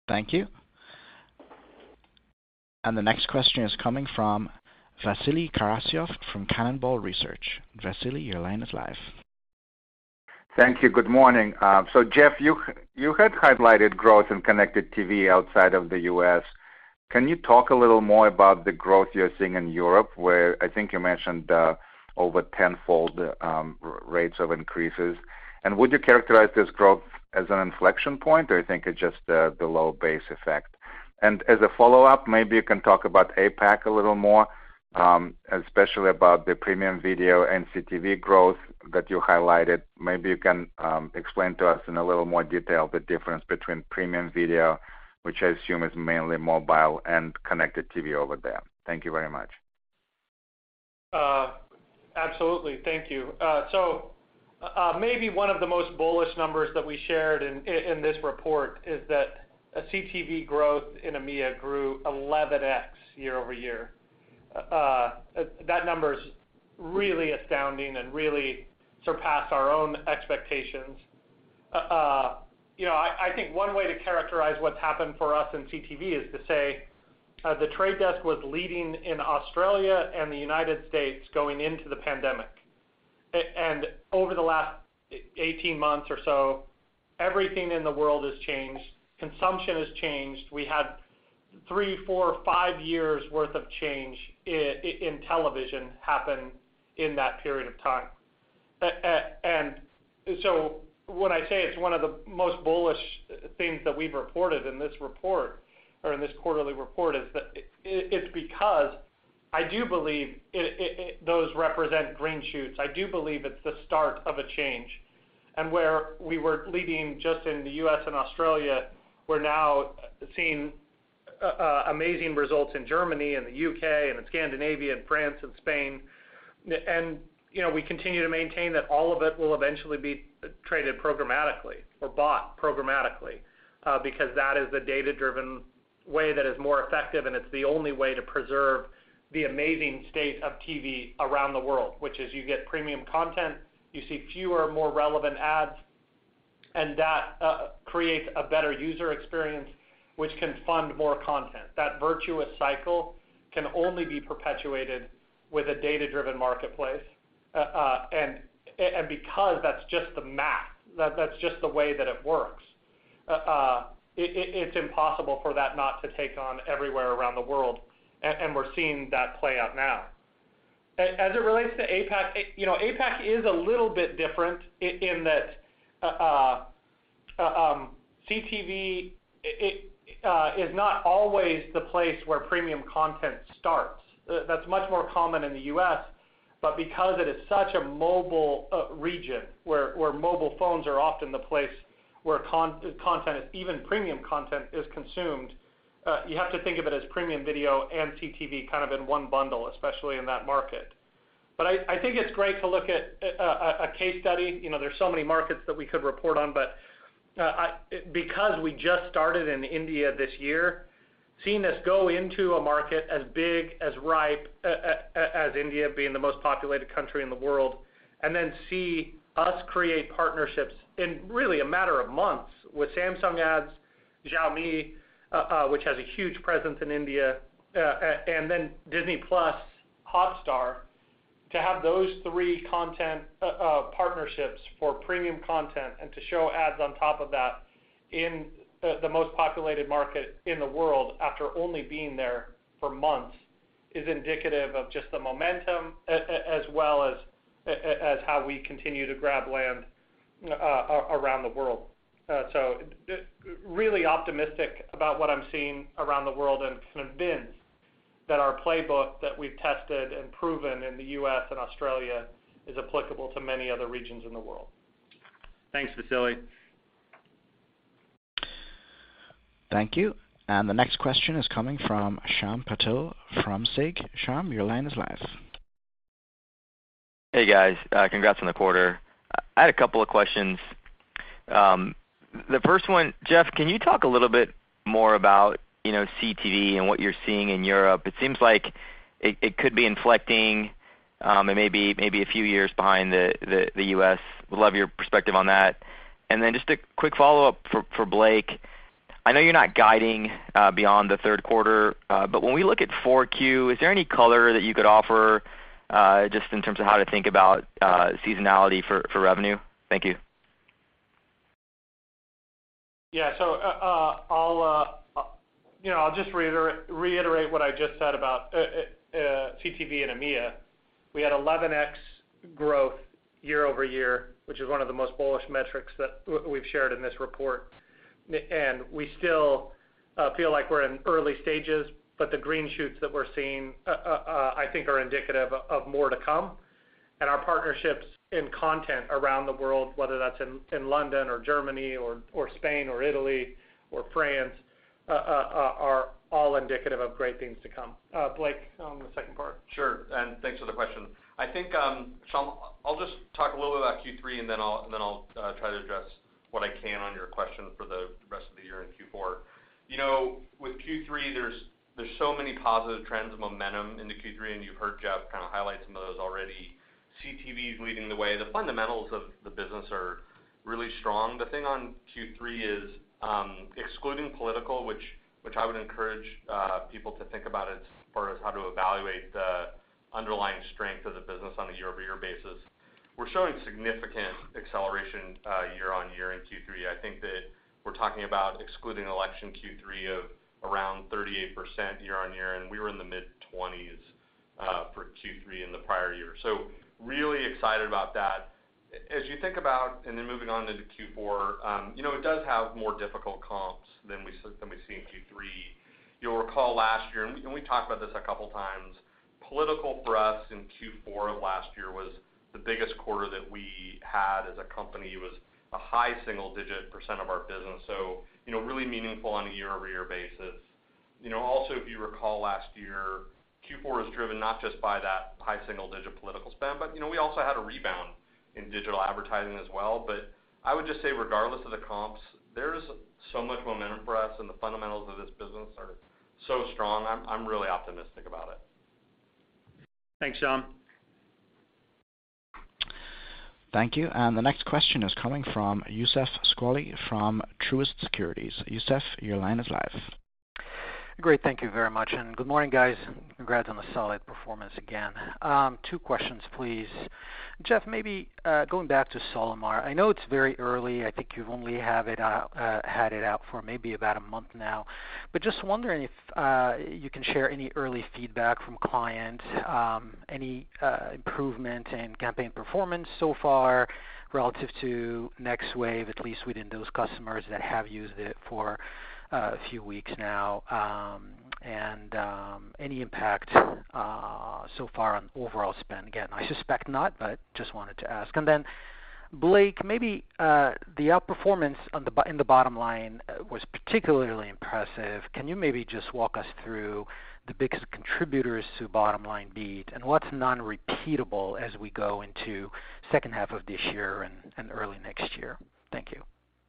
Thank you. And the next question is coming from Vasily Karasyov from Cannonball Research. Vasily, your line is live. Thank you. Good morning. So, Jeff, you had highlighted growth in connected TV outside of the U.S. Can you talk a little more about the growth you're seeing in Europe, where I think you mentioned over tenfold rates of increases? And would you characterize this growth as an inflection point, or you think it's just the low base effect? And as a follow-up, maybe you can talk about APAC a little more, especially about the premium video and CTV growth that you highlighted. Maybe you can explain to us in a little more detail the difference between premium video, which I assume is mainly mobile, and connected TV over there. Thank you very much. Absolutely. Thank you. So maybe one of the most bullish numbers that we shared in this report is that CTV growth in EMEA grew 11x year over year. That number is really astounding and really surpassed our own expectations. I think one way to characterize what's happened for us in CTV is to say the Trade Desk was leading in Australia and the United States going into the pandemic. And over the last 18 months or so, everything in the world has changed. Consumption has changed. We had 3, 4, 5 years worth of change in television happen in that period of time. And so when I say it's one of the most bullish things that we've reported in this report, or in this quarterly report, is that it's because I do believe those represent green shoots. I do believe it's the start of a change. And where we were leading just in the U.S. and Australia, we're now seeing amazing results in Germany and the UK and in Scandinavia and France and Spain. And, we continue to maintain that all of it will eventually be traded programmatically or bought programmatically because that is the data-driven way that is more effective, and it's the only way to preserve the amazing state of TV around the world, which is you get premium content, you see fewer, more relevant ads, and that creates a better user experience, which can fund more content. That virtuous cycle can only be perpetuated with a data-driven marketplace. And because that's just the math, that's just the way that it works, it's impossible for that not to take on everywhere around the world, and we're seeing that play out now. As it relates to APAC, APAC is a little bit different in that CTV is not always the place where premium content starts. That's much more common in the U.S., but because it is such a mobile region where mobile phones are often the place where content, even premium content, is consumed, you have to think of it as premium video and CTV kind of in one bundle, especially in that market. But I think it's great to look at a case study. There's so many markets that we could report on, but because we just started in India this year, seeing us go into a market as big, as ripe as India, being the most populated country in the world, and then see us create partnerships in really a matter of months with Samsung Ads, Xiaomi, which has a huge presence in India, and then Disney Plus, Hotstar, to have those 3 content partnerships for premium content and to show ads on top of that in the most populated market in the world after only being there for months is indicative of just the momentum as well as how we continue to grab land around the world. So really optimistic about what I'm seeing around the world and convinced that our playbook that we've tested and proven in the U.S. and Australia is applicable to many other regions in the world. Thanks, Vasily. Thank you. And the next question is coming from Shyam Patil from SIG. Shyam, your line is live. Hey, guys. Congrats on the quarter. I had a couple of questions. The first one, Jeff, can you talk a little bit more about CTV and what you're seeing in Europe? It seems like it could be inflecting and maybe a few years behind the U.S. Would love your perspective on that. And then just a quick follow-up for Blake. I know you're not guiding beyond the third quarter, but when we look at 4Q, is there any color that you could offer just in terms of how to think about seasonality for revenue? Thank you. Yeah. So I'll just reiterate what I just said about CTV and EMEA. We had 11x growth year over year, which is one of the most bullish metrics that we've shared in this report. And we still feel like we're in early stages, but the green shoots that we're seeing, I think, are indicative of more to come. And our partnerships in content around the world, whether that's in London or Germany or Spain or Italy or France, are all indicative of great things to come. Blake, on the second part. Sure, and thanks for the question. I think, Shyam, I'll just talk a little bit about Q3, and then I'll try to address what I can on your question for the rest of the year in Q4. You know, with Q3, there's so many positive trends of momentum into Q3, and you've heard Jeff kind of highlight some of those already. CTV is leading the way. The fundamentals of the business are really strong. The thing on Q3 is excluding political, which I would encourage people to think about as far as how to evaluate the underlying strength of the business on a year-over-year basis. We're showing significant acceleration year on year in Q3. I think that we're talking about excluding election Q3 of around 38% year on year, and we were in the mid-20s for Q3 in the prior year. So really excited about that. As you think about, and then moving on into Q4, it does have more difficult comps than we see in Q3. You'll recall last year, and we talked about this a couple times, political for us in Q4 of last year was the biggest quarter that we had as a company. It was a high single-digit % of our business, so really meaningful on a year-over-year basis. Also, if you recall last year, Q4 was driven not just by that high single-digit political spend, but we also had a rebound in digital advertising as well. But I would just say, regardless of the comps, there's so much momentum for us, and the fundamentals of this business are so strong. I'm really optimistic about it. Thanks, Shyam. Thank you. And the next question is coming from Youssef Squali from Truist Securities. Youssef, your line is live. Great. Thank you very much. And good morning, guys. Congrats on the solid performance again. Two questions, please. Jeff, maybe going back to Solimar. I know it's very early. I think you've only had it out for maybe about a month now. But just wondering if you can share any early feedback from clients, any improvement in campaign performance so far relative to Next Wave, at least within those customers that have used it for a few weeks now, and any impact so far on overall spend. Again, I suspect not, but just wanted to ask. And then, Blake, maybe the outperformance in the bottom line was particularly impressive. Can you maybe just walk us through the biggest contributors to bottom line beat and what's non-repeatable as we go into second half of this year and early next year? Thank you.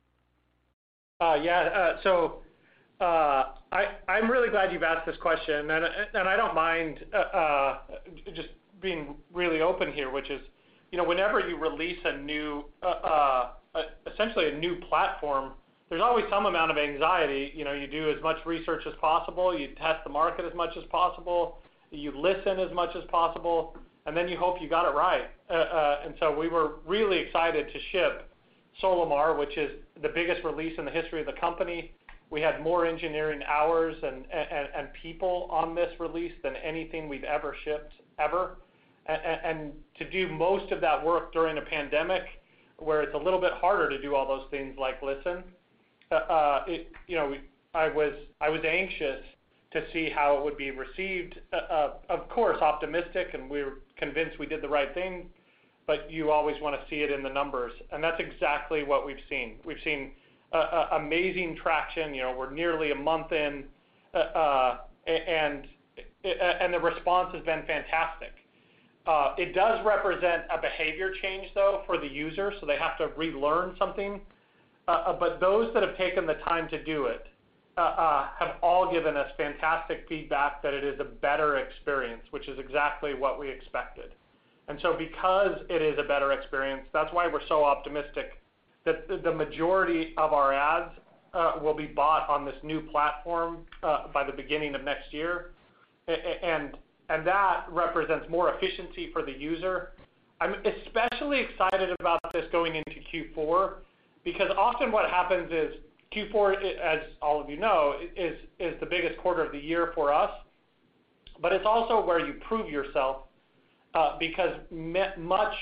I'm really glad you've asked this question, and I don't mind just being really open here, which is, whenever you release a new, essentially a new platform, there's always some amount of anxiety. You do as much research as possible, you test the market as much as possible, you listen as much as possible, and then you hope you got it right. And so we were really excited to ship Solimar, which is the biggest release in the history of the company. We had more engineering hours and people on this release than anything we've ever shipped, ever. And to do most of that work during a pandemic, where it's a little bit harder to do all those things like listen, I was anxious to see how it would be received. Of course, optimistic, and we were convinced we did the right thing, but you always want to see it in the numbers, and that's exactly what we've seen. We've seen amazing traction. We're nearly a month in, and the response has been fantastic. It does represent a behavior change, though, for the user, so they have to relearn something. But those that have taken the time to do it have all given us fantastic feedback that it is a better experience, which is exactly what we expected. And so because it is a better experience, that's why we're so optimistic that the majority of our ads will be bought on this new platform by the beginning of next year, and that represents more efficiency for the user. I'm especially excited about this going into Q4 because often what happens is Q4, as all of you know, is the biggest quarter of the year for us, but it's also where you prove yourself because much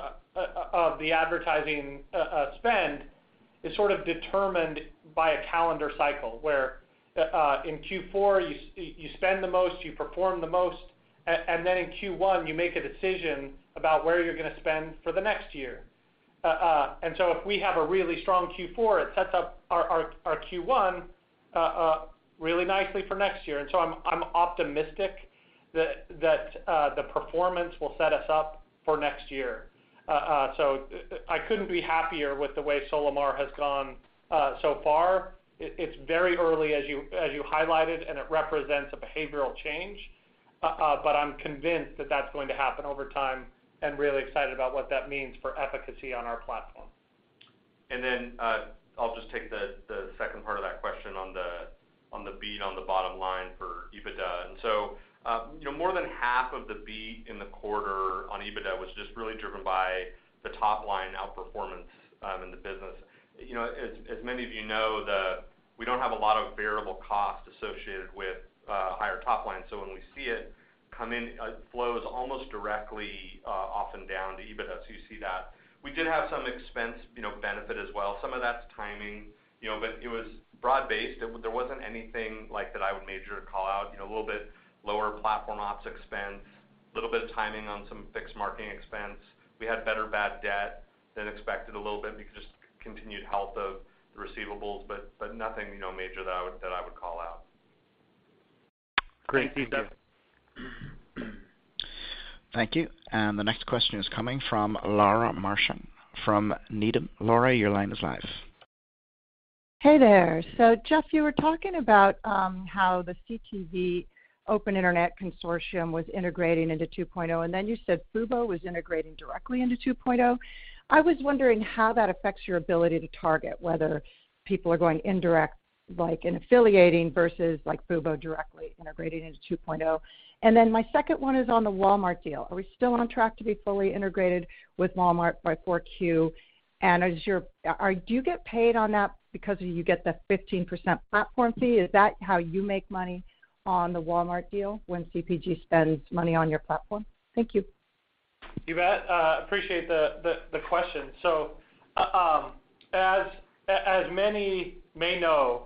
of the advertising spend is sort of determined by a calendar cycle where in Q4 you spend the most, you perform the most, and then in Q1 you make a decision about where you're going to spend for the next year. And so if we have a really strong Q4, it sets up our Q1 really nicely for next year. And so I'm optimistic that the performance will set us up for next year. So I couldn't be happier with the way Solimar has gone so far. It's very early, as you highlighted, and it represents a behavioral change. But I'm convinced that that's going to happen over time, and really excited about what that means for efficacy on our platform. And then I'll just take the second part of that question on the beat on the bottom line for EBITDA. And so more than half of the beat in the quarter on EBITDA was just really driven by the top line outperformance in the business. As many of you know, we don't have a lot of variable cost associated with higher top line. So when we see it come in, it flows almost directly often down to EBITDA. So you see that. We did have some expense, benefit as well. Some of that's timing, but it was broad-based. There wasn't anything like that I would major call out. A little bit lower platform ops expense, a little bit of timing on some fixed marketing expense. We had better bad debt than expected a little bit because just continued health of the receivables, but nothing major that I would call out. Great, thank you. Thank you. And the next question is coming from Laura Marsham from Needham. Laura, your line is live. Hey there. So, Jeff, you were talking about how the CTV Open Internet Consortium was integrating into 2.0, and then you said Fubo was integrating directly into 2.0. I was wondering how that affects your ability to target, whether people are going indirect, like in affiliating, versus like Fubo directly integrating into 2.0. And then my second one is on the Walmart deal. Are we still on track to be fully integrated with Walmart by 4Q? And do you get paid on that because you get the 15% platform fee? Is that how you make money on the Walmart deal when CPG spends money on your platform? Thank you. You bet. Appreciate the question. So, as many may know,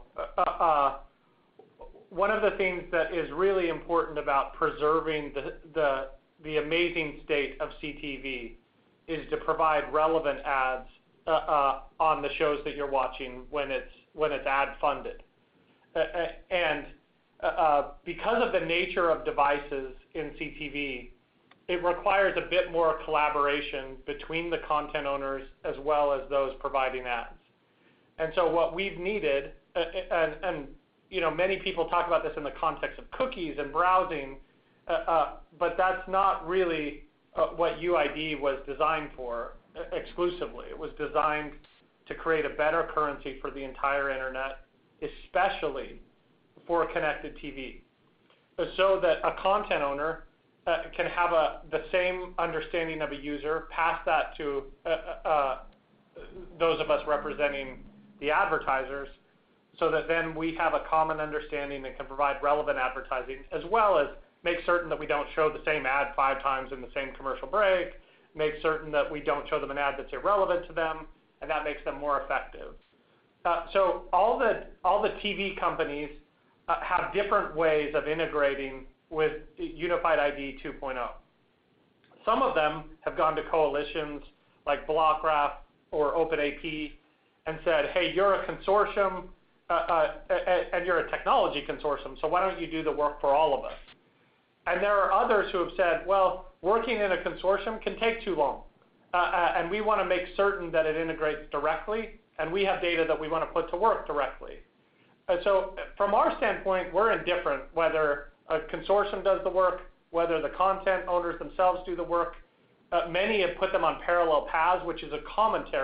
one of the things that is really important about preserving the amazing state of CTV is to provide relevant ads on the shows that you're watching when it's ad funded, and because of the nature of devices in CTV, it requires a bit more collaboration between the content owners as well as those providing ads. And so what we've needed, and many people talk about this in the context of cookies and browsing, but that's not really what UID was designed for exclusively. It was designed to create a better currency for the entire internet, especially for connected TV, so that a content owner can have the same understanding of a user, pass that to those of us representing the advertisers, so that then we have a common understanding and can provide relevant advertising, as well as make certain that we don't show the same ad 5 times in the same commercial break, make certain that we don't show them an ad that's irrelevant to them, and that makes them more effective. So all the TV companies have different ways of integrating with Unified ID 2.0. Some of them have gone to coalitions like Blockgraph or OpenAP and said, hey, you're a consortium and you're a technology consortium, so why don't you do the work for all of us? And there are others who have said, well, working in a consortium can take too long, and we want to make certain that it integrates directly, and we have data that we want to put to work directly. So from our standpoint, we're indifferent whether a consortium does the work, whether the content owners themselves do the work. Many have put them on parallel paths, which is a commentary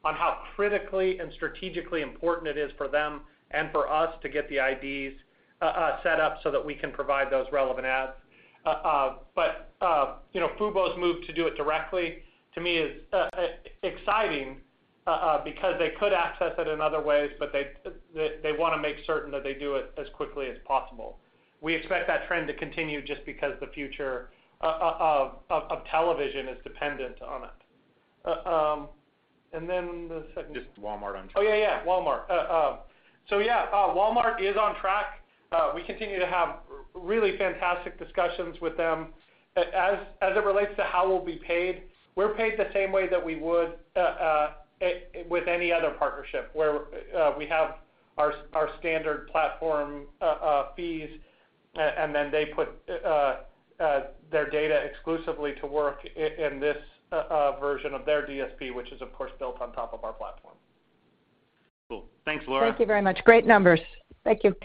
on how critically and strategically important it is for them and for us to get the IDs set up so that we can provide those relevant ads. But Fubo's move to do it directly to me is exciting because they could access it in other ways, but they want to make certain that they do it as quickly as possible. We expect that trend to continue just because the future of television is dependent on it. And then the second. Just Walmart on track. Oh, yeah, Walmart. Walmart is on track. We continue to have really fantastic discussions with them. As it relates to how we'll be paid, we're paid the same way that we would with any other partnership, where we have our standard platform fees, and then they put their data exclusively to work in this version of their DSP, which is, of course, built on top of our platform. Cool. Thanks, Laura. Thank you very much. Great numbers. Thank you.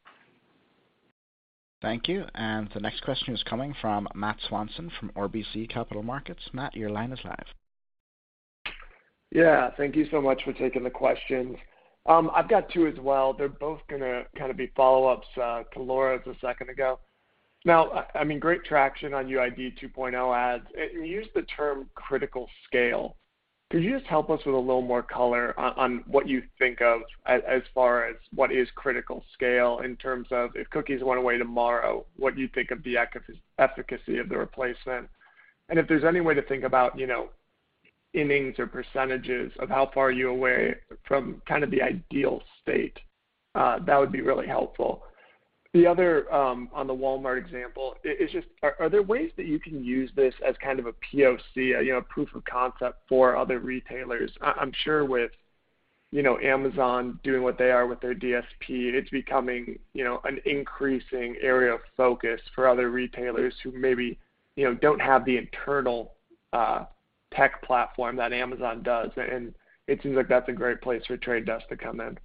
Thank you. And the next question is coming from Matt Swanson from RBC Capital Markets. Matt, your line is live. Yeah, thank you so much for taking the questions. I've got two as well. They're both going to kind of be follow-ups to Laura's a second ago. Now, I mean, great traction on UID 2.0 ads. You used the term critical scale. Could you just help us with a little more color on what you think of as far as what is critical scale in terms of if cookies went away tomorrow, what you think of the efficacy of the replacement? And if there's any way to think about, innings or percentages of how far you're away from kind of the ideal state, that would be really helpful. The other, on the Walmart example, is just, are there ways that you can use this as kind of a POC, a proof of concept for other retailers? I'm sure with, Amazon doing what they are with their DSP, it's becoming, an increasing area of focus for other retailers who maybe, don't have the internal tech platform that Amazon does. And it seems like that's a great place for Trade Desk to come in.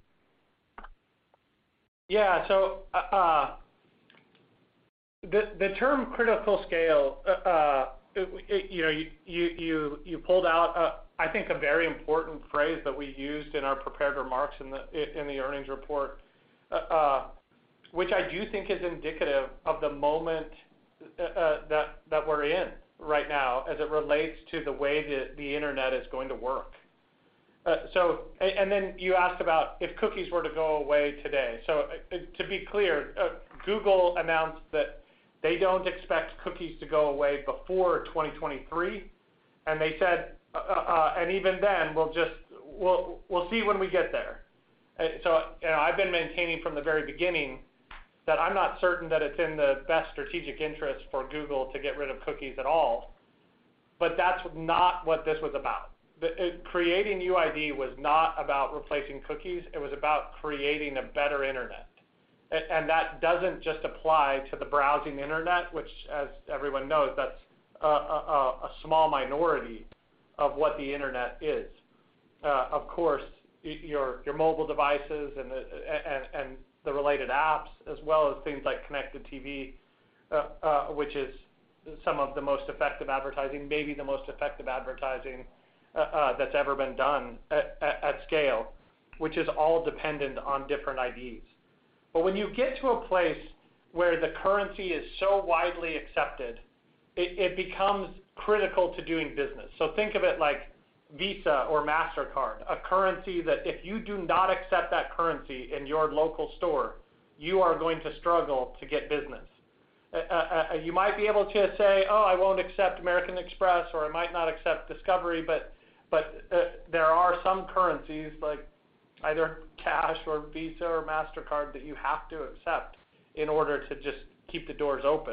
Yeah, so the term critical scale, you pulled out, I think, a very important phrase that we used in our prepared remarks in the earnings report, which I do think is indicative of the moment that we're in right now as it relates to the way that the internet is going to work. And then you asked about if cookies were to go away today. So to be clear, Google announced that they don't expect cookies to go away before 2023, and they said, and even then we'll see when we get there. So I've been maintaining from the very beginning that I'm not certain that it's in the best strategic interest for Google to get rid of cookies at all, but that's not what this was about. Creating UID was not about replacing cookies. It was about creating a better internet. And that doesn't just apply to the browsing internet, which, as everyone knows, that's a small minority of what the internet is. Of course, your mobile devices and the related apps, as well as things like connected TV, which is some of the most effective advertising, maybe the most effective advertising that's ever been done at scale, which is all dependent on different IDs. But when you get to a place where the currency is so widely accepted, it becomes critical to doing business. So think of it like Visa or MasterCard, a currency that if you do not accept that currency in your local store, you are going to struggle to get business. You might be able to say, oh, I won't accept American Express, or I might not accept Discovery, but there are some currencies like either cash or Visa or MasterCard that you have to accept in order to just keep the doors open.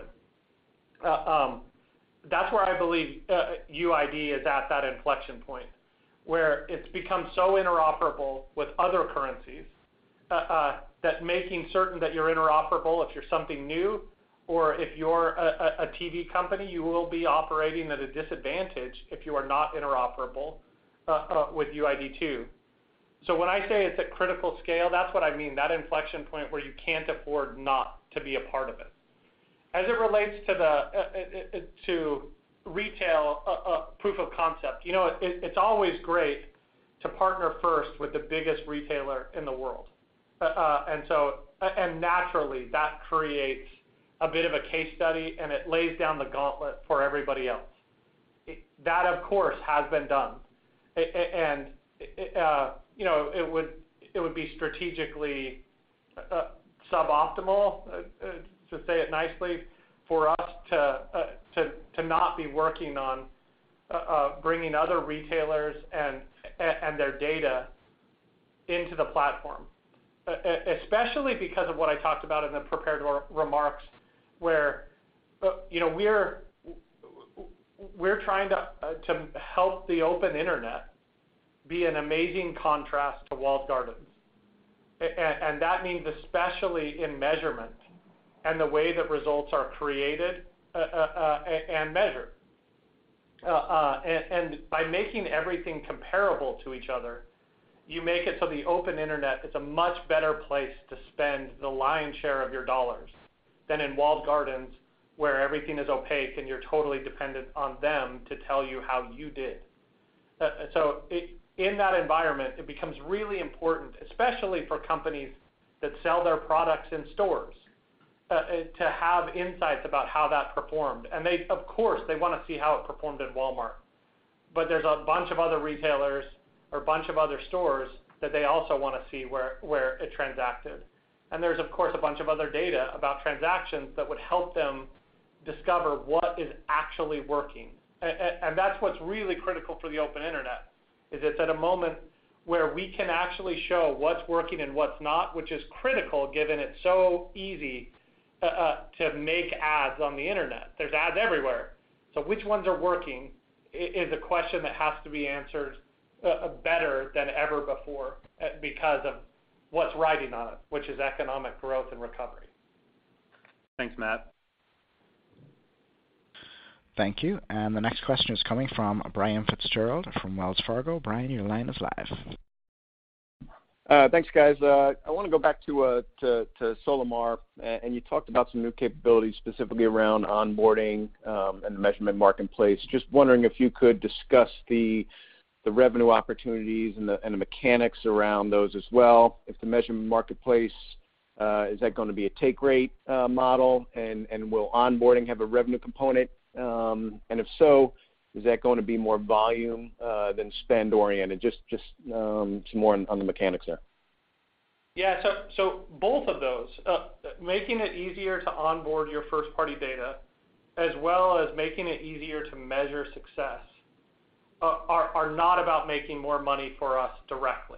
That's where I believe UID is at that inflection point, where it's become so interoperable with other currencies that making certain that you're interoperable if you're something new, or if you're a TV company, you will be operating at a disadvantage if you are not interoperable with UID2. So when I say it's at critical scale, that's what I mean, that inflection point where you can't afford not to be a part of it. As it relates to to retail proof of concept, it's always great to partner first with the biggest retailer in the world. And naturally, that creates a bit of a case study, and it lays down the gauntlet for everybody else. That, of course, has been done. And it would be strategically suboptimal, to say it nicely, for us to not be working on bringing other retailers and their data into the platform, especially because of what I talked about in the prepared remarks, where we're trying to help the open internet be an amazing contrast to walled gardens. And that means especially in measurement and the way that results are created and measured. And by making everything comparable to each other, you make it so the open internet is a much better place to spend the lion's share of your dollars than in walled gardens, where everything is opaque and you're totally dependent on them to tell you how you did. In that environment, it becomes really important, especially for companies that sell their products in stores, to have insights about how that performed. And of course, they want to see how it performed in Walmart. But there's a bunch of other retailers or a bunch of other stores that they also want to see where it transacted. And there's, of course, a bunch of other data about transactions that would help them discover what is actually working. And that's what's really critical for the open internet, is it's at a moment where we can actually show what's working and what's not, which is critical given it's so easy to make ads on the internet. There's ads everywhere. So which ones are working is a question that has to be answered better than ever before because of what's riding on it, which is economic growth and recovery. Thanks, Matt. Thank you. And the next question is coming from Brian Fitzgerald from Wells Fargo. Brian, your line is live. Thanks, guys. I want to go back to Solimar, and you talked about some new capabilities specifically around onboarding and the measurement marketplace. Just wondering if you could discuss the revenue opportunities and the mechanics around those as well. If the measurement marketplace, is that going to be a take rate model, and will onboarding have a revenue component? And if so, is that going to be more volume than spend oriented? Just some more on the mechanics there. Yeah, so both of those, making it easier to onboard your first party data, as well as making it easier to measure success, are not about making more money for us directly.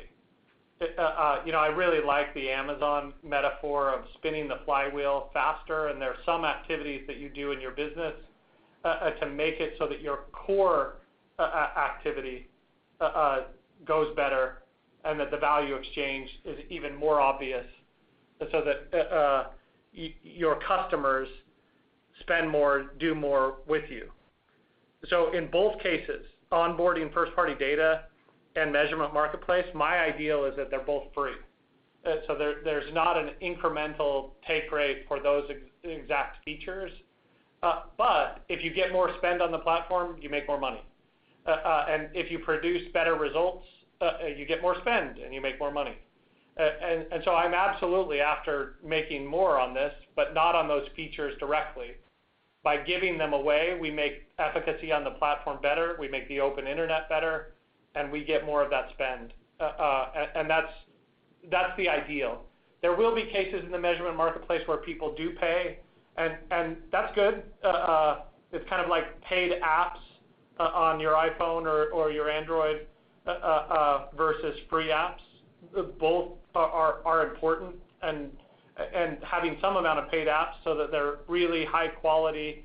I really like the Amazon metaphor of spinning the flywheel faster, and there are some activities that you do in your business to make it so that your core activity goes better and that the value exchange is even more obvious, so that your customers spend more, do more with you. So in both cases, onboarding first-party data and measurement marketplace, my ideal is that they're both free. So there's not an incremental take rate for those exact features. But if you get more spend on the platform, you make more money. And if you produce better results, you get more spend and you make more money. And so I'm absolutely after making more on this, but not on those features directly. By giving them away, we make efficacy on the platform better, we make the open internet better, and we get more of that spend. And that's the ideal. There will be cases in the measurement marketplace where people do pay, and that's good. It's kind of like paid apps on your iPhone or your Android versus free apps. Both are important, and having some amount of paid apps so that they're really high quality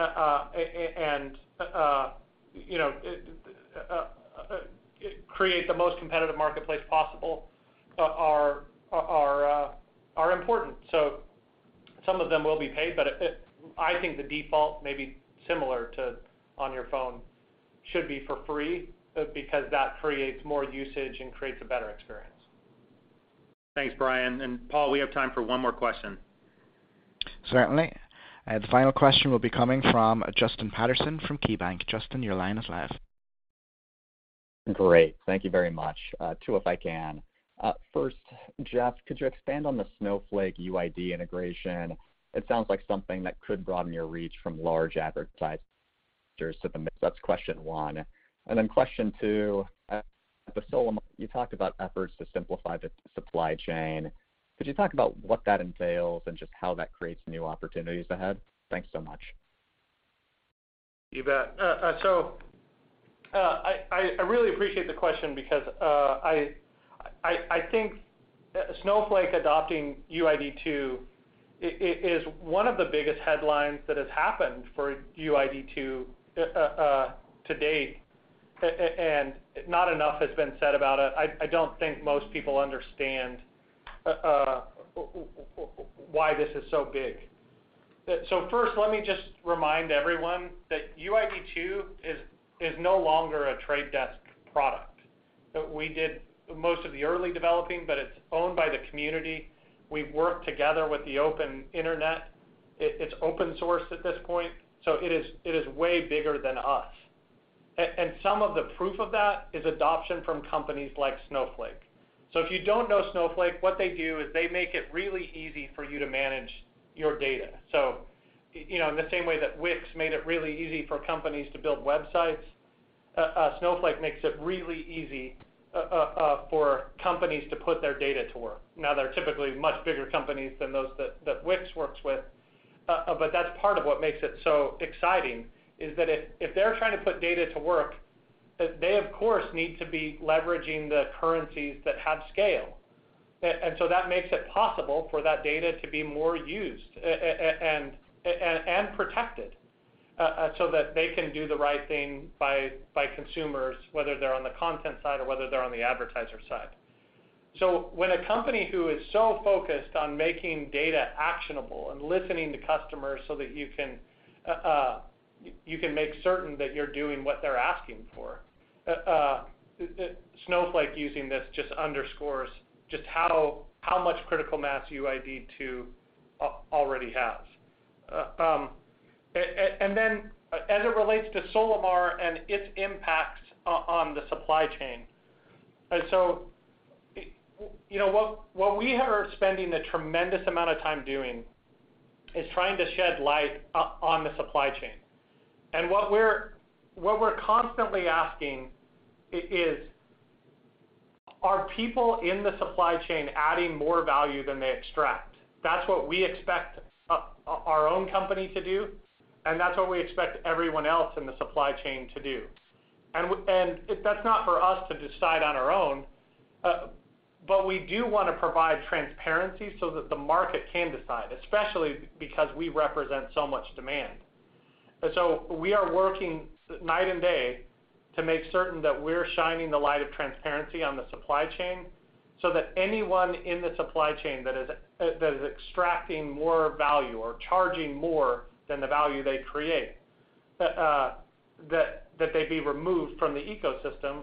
and create the most competitive marketplace possible are important. So some of them will be paid, but I think the default, maybe similar to on your phone, should be for free because that creates more usage and creates a better experience. Thanks, Brian. And Paul, we have time for one more question. Certainly. The final question will be coming from Justin Patterson from KeyBank. Justin, your line is live. Great. Thank you very much. Two, if I can. First, Jeff, could you expand on the Snowflake UID integration? It sounds like something that could broaden your reach from large advertisers to the mix. That's question one. And then question two, at the Solimar, you talked about efforts to simplify the supply chain. Could you talk about what that entails and just how that creates new opportunities ahead? Thanks so much. You bet. I really appreciate the question because I think Snowflake adopting UID2 is one of the biggest headlines that has happened for UID2 to date, and not enough has been said about it. I don't think most people understand why this is so big. So first, let me just remind everyone that UID2 is no longer a Trade Desk product. We did most of the early developing, but it's owned by the community. We've worked together with the open internet. It's open source at this point, so it is way bigger than us. And some of the proof of that is adoption from companies like Snowflake. So if you don't know Snowflake, what they do is they make it really easy for you to manage your data. So, in the same way that Wix made it really easy for companies to build websites, Snowflake makes it really easy for companies to put their data to work. Now, they're typically much bigger companies than those that Wix works with, but that's part of what makes it so exciting, is that if they're trying to put data to work, they, of course, need to be leveraging the currencies that have scale. And so that makes it possible for that data to be more used and protected so that they can do the right thing by consumers, whether they're on the content side or whether they're on the advertiser side. So when a company who is so focused on making data actionable and listening to customers so that you can make certain that you're doing what they're asking for, Snowflake using this just underscores just how much critical mass UID2 already has. And then as it relates to Solimar and its impacts on the supply chain. So, what we are spending a tremendous amount of time doing is trying to shed light on the supply chain. And what we're constantly asking is, are people in the supply chain adding more value than they extract? That's what we expect our own company to do, and that's what we expect everyone else in the supply chain to do. And that's not for us to decide on our own, but we do want to provide transparency so that the market can decide, especially because we represent so much demand. And so we are working night and day to make certain that we're shining the light of transparency on the supply chain so that anyone in the supply chain that is extracting more value or charging more than the value they create, that they be removed from the ecosystem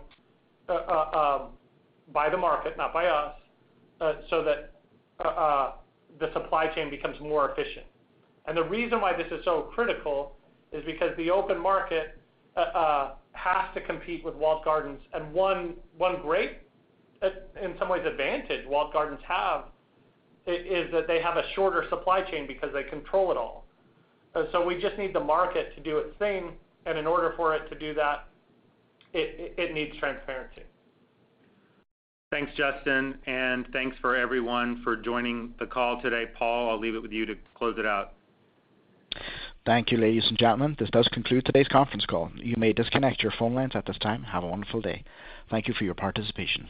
by the market, not by us, so that the supply chain becomes more efficient. And the reason why this is so critical is because the open market has to compete with walled gardens, and one great, in some ways, advantage walled gardens have is that they have a shorter supply chain because they control it all. So we just need the market to do its thing, and in order for it to do that, it needs transparency. Thanks, Justin, and thanks for everyone for joining the call today. Paul, I'll leave it with you to close it out. Thank you, ladies and gentlemen. This does conclude today's conference call. You may disconnect your phone lines at this time. Have a wonderful day. Thank you for your participation.